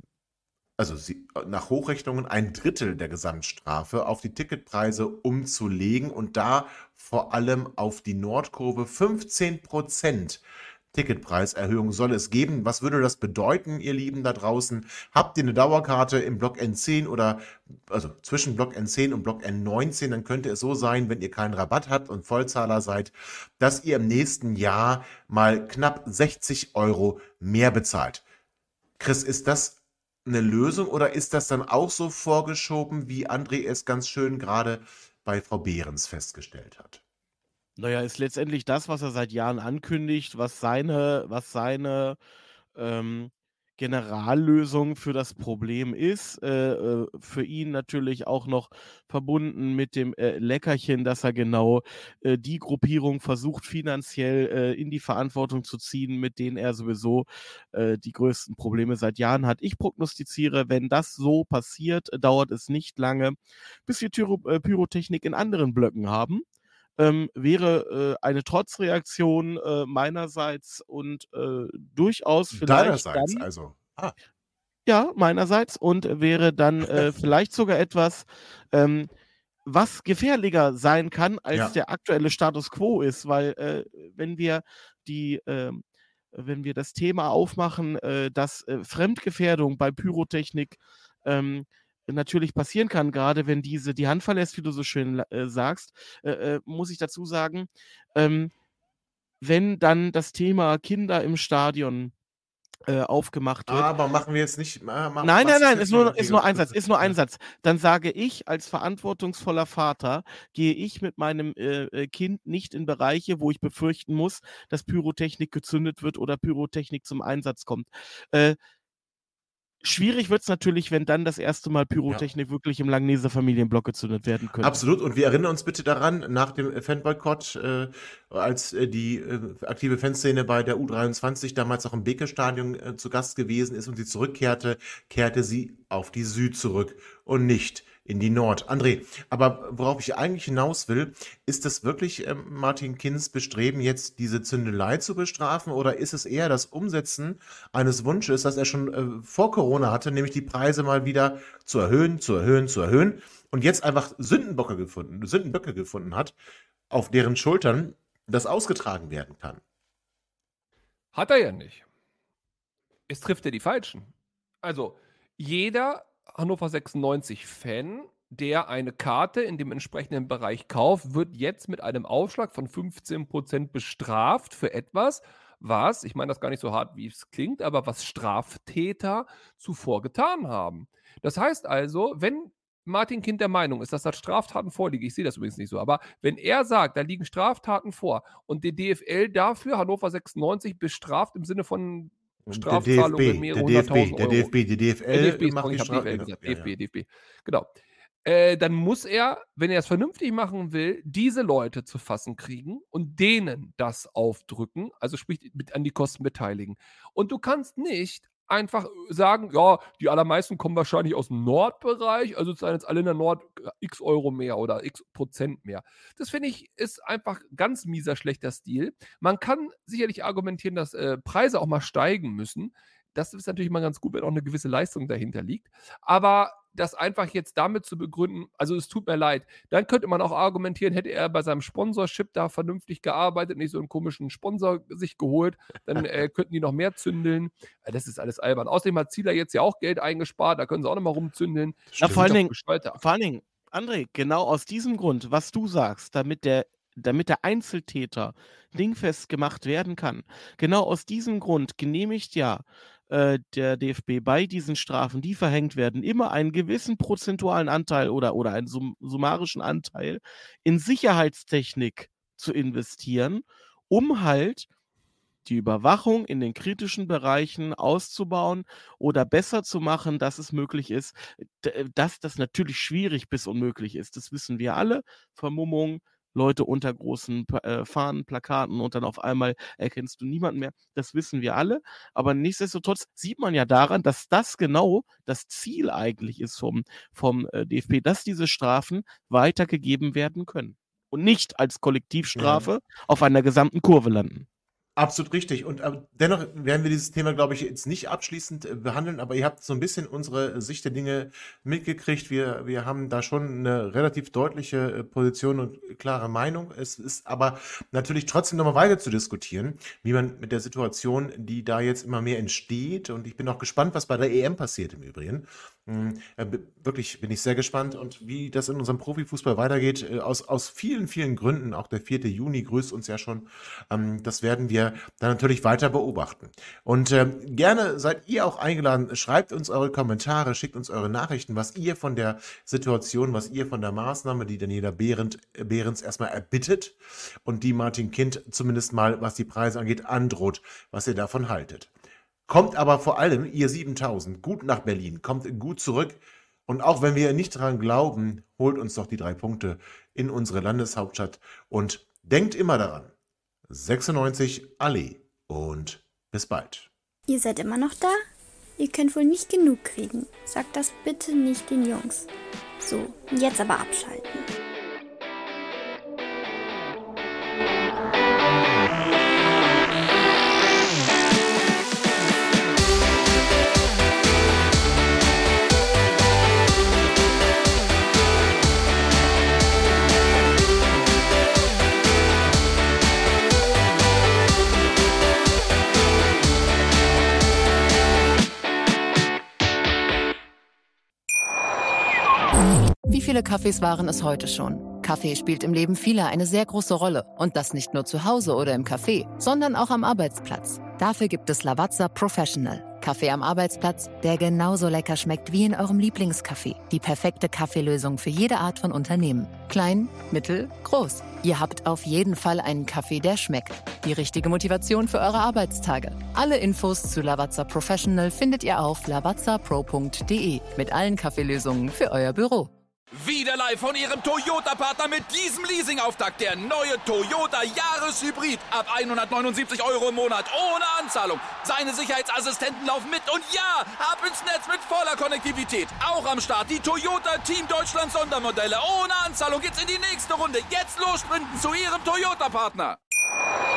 also sie, nach Hochrechnungen, ein Drittel der Gesamtstrafe auf die Ticketpreise umzulegen und da vor allem auf die Nordkurve fünfzehn Prozent Ticketpreiserhöhung soll es geben. Was würde das bedeuten, ihr Lieben da draußen? Habt ihr eine Dauerkarte im Block N zehn oder also zwischen Block N zehn und Block N neunzehn, dann könnte es so sein, wenn ihr keinen Rabatt habt und Vollzahler seid, dass ihr im nächsten Jahr mal knapp sechzig Euro mehr bezahlt. Chris, ist das eine Lösung oder ist das dann auch so vorgeschoben, wie André es ganz schön gerade bei Frau Behrens festgestellt hat? Naja, ist letztendlich das, was er seit Jahren ankündigt, was seine, was seine ähm, Generallösung für das Problem ist. Äh, äh, für ihn natürlich auch noch verbunden mit dem äh, Leckerchen, dass er genau äh, die Gruppierung versucht, finanziell äh, in die Verantwortung zu ziehen, mit denen er sowieso äh, die größten Probleme seit Jahren hat. Ich prognostiziere, wenn das so passiert, äh, dauert es nicht lange, bis wir Tyro äh, Pyrotechnik in anderen Blöcken haben. Ähm, wäre äh, eine Trotzreaktion äh, meinerseits und äh, durchaus vielleicht Deinerseits, dann, also. Ah, ja, meinerseits und wäre dann äh, vielleicht sogar etwas, ähm, was gefährlicher sein kann, als ja. der aktuelle Status quo ist, weil äh, wenn wir die, ähm, wenn wir das Thema aufmachen, äh, dass äh, Fremdgefährdung bei Pyrotechnik ähm, natürlich passieren kann, gerade wenn diese die Hand verlässt, wie du so schön äh, sagst, äh, äh, muss ich dazu sagen, ähm, wenn dann das Thema Kinder im Stadion äh, aufgemacht wird. Aber machen wir jetzt nicht. Ah, mach, Nein, mach's nein, nein, jetzt ist mal nur, mit ist nur ein Gregor. Satz, ist nur ein Ja. Satz. Dann sage ich als verantwortungsvoller Vater, gehe ich mit meinem äh, äh, Kind nicht in Bereiche, wo ich befürchten muss, dass Pyrotechnik gezündet wird oder Pyrotechnik zum Einsatz kommt. Äh, Schwierig wird es natürlich, wenn dann das erste Mal Ja. Pyrotechnik wirklich im Langneser Familienblock gezündet werden könnte. Absolut. Und wir erinnern uns bitte daran, nach dem Fanboykott, äh, als äh, die äh, aktive Fanszene bei der U dreiundzwanzig damals auch im Beke-Stadion äh, zu Gast gewesen ist und sie zurückkehrte, kehrte sie auf die Süd zurück und nicht in die Nord. André, aber worauf ich eigentlich hinaus will, ist das wirklich ähm, Martin Kinns Bestreben, jetzt diese Zündelei zu bestrafen, oder ist es eher das Umsetzen eines Wunsches, das er schon äh, vor Corona hatte, nämlich die Preise mal wieder zu erhöhen, zu erhöhen, zu erhöhen und jetzt einfach Sündenböcke gefunden, Sündenböcke gefunden hat, auf deren Schultern das ausgetragen werden kann? Hat er ja nicht. Es trifft ja die Falschen. Also, jeder Hannover sechsundneunzig-Fan, der eine Karte in dem entsprechenden Bereich kauft, wird jetzt mit einem Aufschlag von fünfzehn Prozent bestraft für etwas, was, ich meine das gar nicht so hart, wie es klingt, aber was Straftäter zuvor getan haben. Das heißt also, wenn Martin Kind der Meinung ist, dass da Straftaten vorliegen, ich sehe das übrigens nicht so, aber wenn er sagt, da liegen Straftaten vor und die D F L dafür Hannover sechsundneunzig bestraft im Sinne von Der Strafzahlungen in D F B, mehrere der D F B, hunderttausend der Euro. D F B, die Der D F B D F L ist, macht ich die habe Strafe. D F L gesagt, Ja, D F B, ja. D F B. Genau. Äh, dann muss er, wenn er es vernünftig machen will, diese Leute zu fassen kriegen und denen das aufdrücken, also sprich mit an die Kosten beteiligen. Und du kannst nicht einfach sagen, ja, die allermeisten kommen wahrscheinlich aus dem Nordbereich, also zahlen jetzt alle in der Nord äh, x Euro mehr oder x Prozent mehr. Das finde ich ist einfach ganz mieser, schlechter Stil. Man kann sicherlich argumentieren, dass äh, Preise auch mal steigen müssen. Das ist natürlich mal ganz gut, wenn auch eine gewisse Leistung dahinter liegt. Aber das einfach jetzt damit zu begründen, also es tut mir leid, dann könnte man auch argumentieren, hätte er bei seinem Sponsorship da vernünftig gearbeitet, nicht so einen komischen Sponsor sich geholt, dann äh, könnten die noch mehr zündeln. Äh, Das ist alles albern. Außerdem hat Zieler jetzt ja auch Geld eingespart, da können sie auch nochmal rumzündeln. Na, Stimmt. vor allen Sind doch Dingen, bescheuerte vor allen Dingen, André, genau aus diesem Grund, was du sagst, damit der, damit der Einzeltäter dingfest gemacht werden kann, genau aus diesem Grund genehmigt ja äh, der D F B bei diesen Strafen, die verhängt werden, immer einen gewissen prozentualen Anteil oder, oder einen sum summarischen Anteil in Sicherheitstechnik zu investieren, um halt die Überwachung in den kritischen Bereichen auszubauen oder besser zu machen, dass es möglich ist, d- dass das natürlich schwierig bis unmöglich ist. Das wissen wir alle. Vermummung, Leute unter großen Pa- äh, Fahnen, Plakaten und dann auf einmal erkennst du niemanden mehr. Das wissen wir alle. Aber nichtsdestotrotz sieht man ja daran, dass das genau das Ziel eigentlich ist vom, vom äh, D F B, dass diese Strafen weitergegeben werden können und nicht als Kollektivstrafe auf einer gesamten Kurve landen. Absolut richtig. Und äh, dennoch werden wir dieses Thema, glaube ich, jetzt nicht abschließend äh, behandeln, aber ihr habt so ein bisschen unsere Sicht der Dinge mitgekriegt. Wir, wir haben da schon eine relativ deutliche äh, Position und klare Meinung. Es ist aber natürlich trotzdem nochmal weiter zu diskutieren, wie man mit der Situation, die da jetzt immer mehr entsteht, und ich bin auch gespannt, was bei der E M passiert im Übrigen. Mm, äh, b- Wirklich bin ich sehr gespannt, und wie das in unserem Profifußball weitergeht, äh, aus, aus vielen, vielen Gründen. Auch der vierte Juni grüßt uns ja schon. Ähm, das werden wir wir dann natürlich weiter beobachten. Und äh, gerne seid ihr auch eingeladen, schreibt uns eure Kommentare, schickt uns eure Nachrichten, was ihr von der Situation, was ihr von der Maßnahme, die Daniela Behrendt, Behrens erstmal erbittet und die Martin Kind zumindest mal, was die Preise angeht, androht, was ihr davon haltet. Kommt aber vor allem, ihr siebentausend, gut nach Berlin, kommt gut zurück. Und auch wenn wir nicht daran glauben, holt uns doch die drei Punkte in unsere Landeshauptstadt und denkt immer daran. sechsundneunzig Allee und bis bald. Ihr seid immer noch da? Ihr könnt wohl nicht genug kriegen. Sagt das bitte nicht den Jungs. So, jetzt aber abschalten. Wie viele Kaffees waren es heute schon? Kaffee spielt im Leben vieler eine sehr große Rolle. Und das nicht nur zu Hause oder im Café, sondern auch am Arbeitsplatz. Dafür gibt es Lavazza Professional. Kaffee am Arbeitsplatz, der genauso lecker schmeckt wie in eurem Lieblingscafé. Die perfekte Kaffeelösung für jede Art von Unternehmen. Klein, mittel, groß. Ihr habt auf jeden Fall einen Kaffee, der schmeckt. Die richtige Motivation für eure Arbeitstage. Alle Infos zu Lavazza Professional findet ihr auf lavazza pro punkt de mit allen Kaffeelösungen für euer Büro. Wieder live von Ihrem Toyota-Partner mit diesem Leasing-Auftakt. Der neue Toyota Jahreshybrid. Ab hundertneunundsiebzig Euro im Monat. Ohne Anzahlung. Seine Sicherheitsassistenten laufen mit. Und ja, ab ins Netz mit voller Konnektivität. Auch am Start die Toyota Team Deutschland Sondermodelle. Ohne Anzahlung geht's in die nächste Runde. Jetzt los sprinten zu Ihrem Toyota-Partner.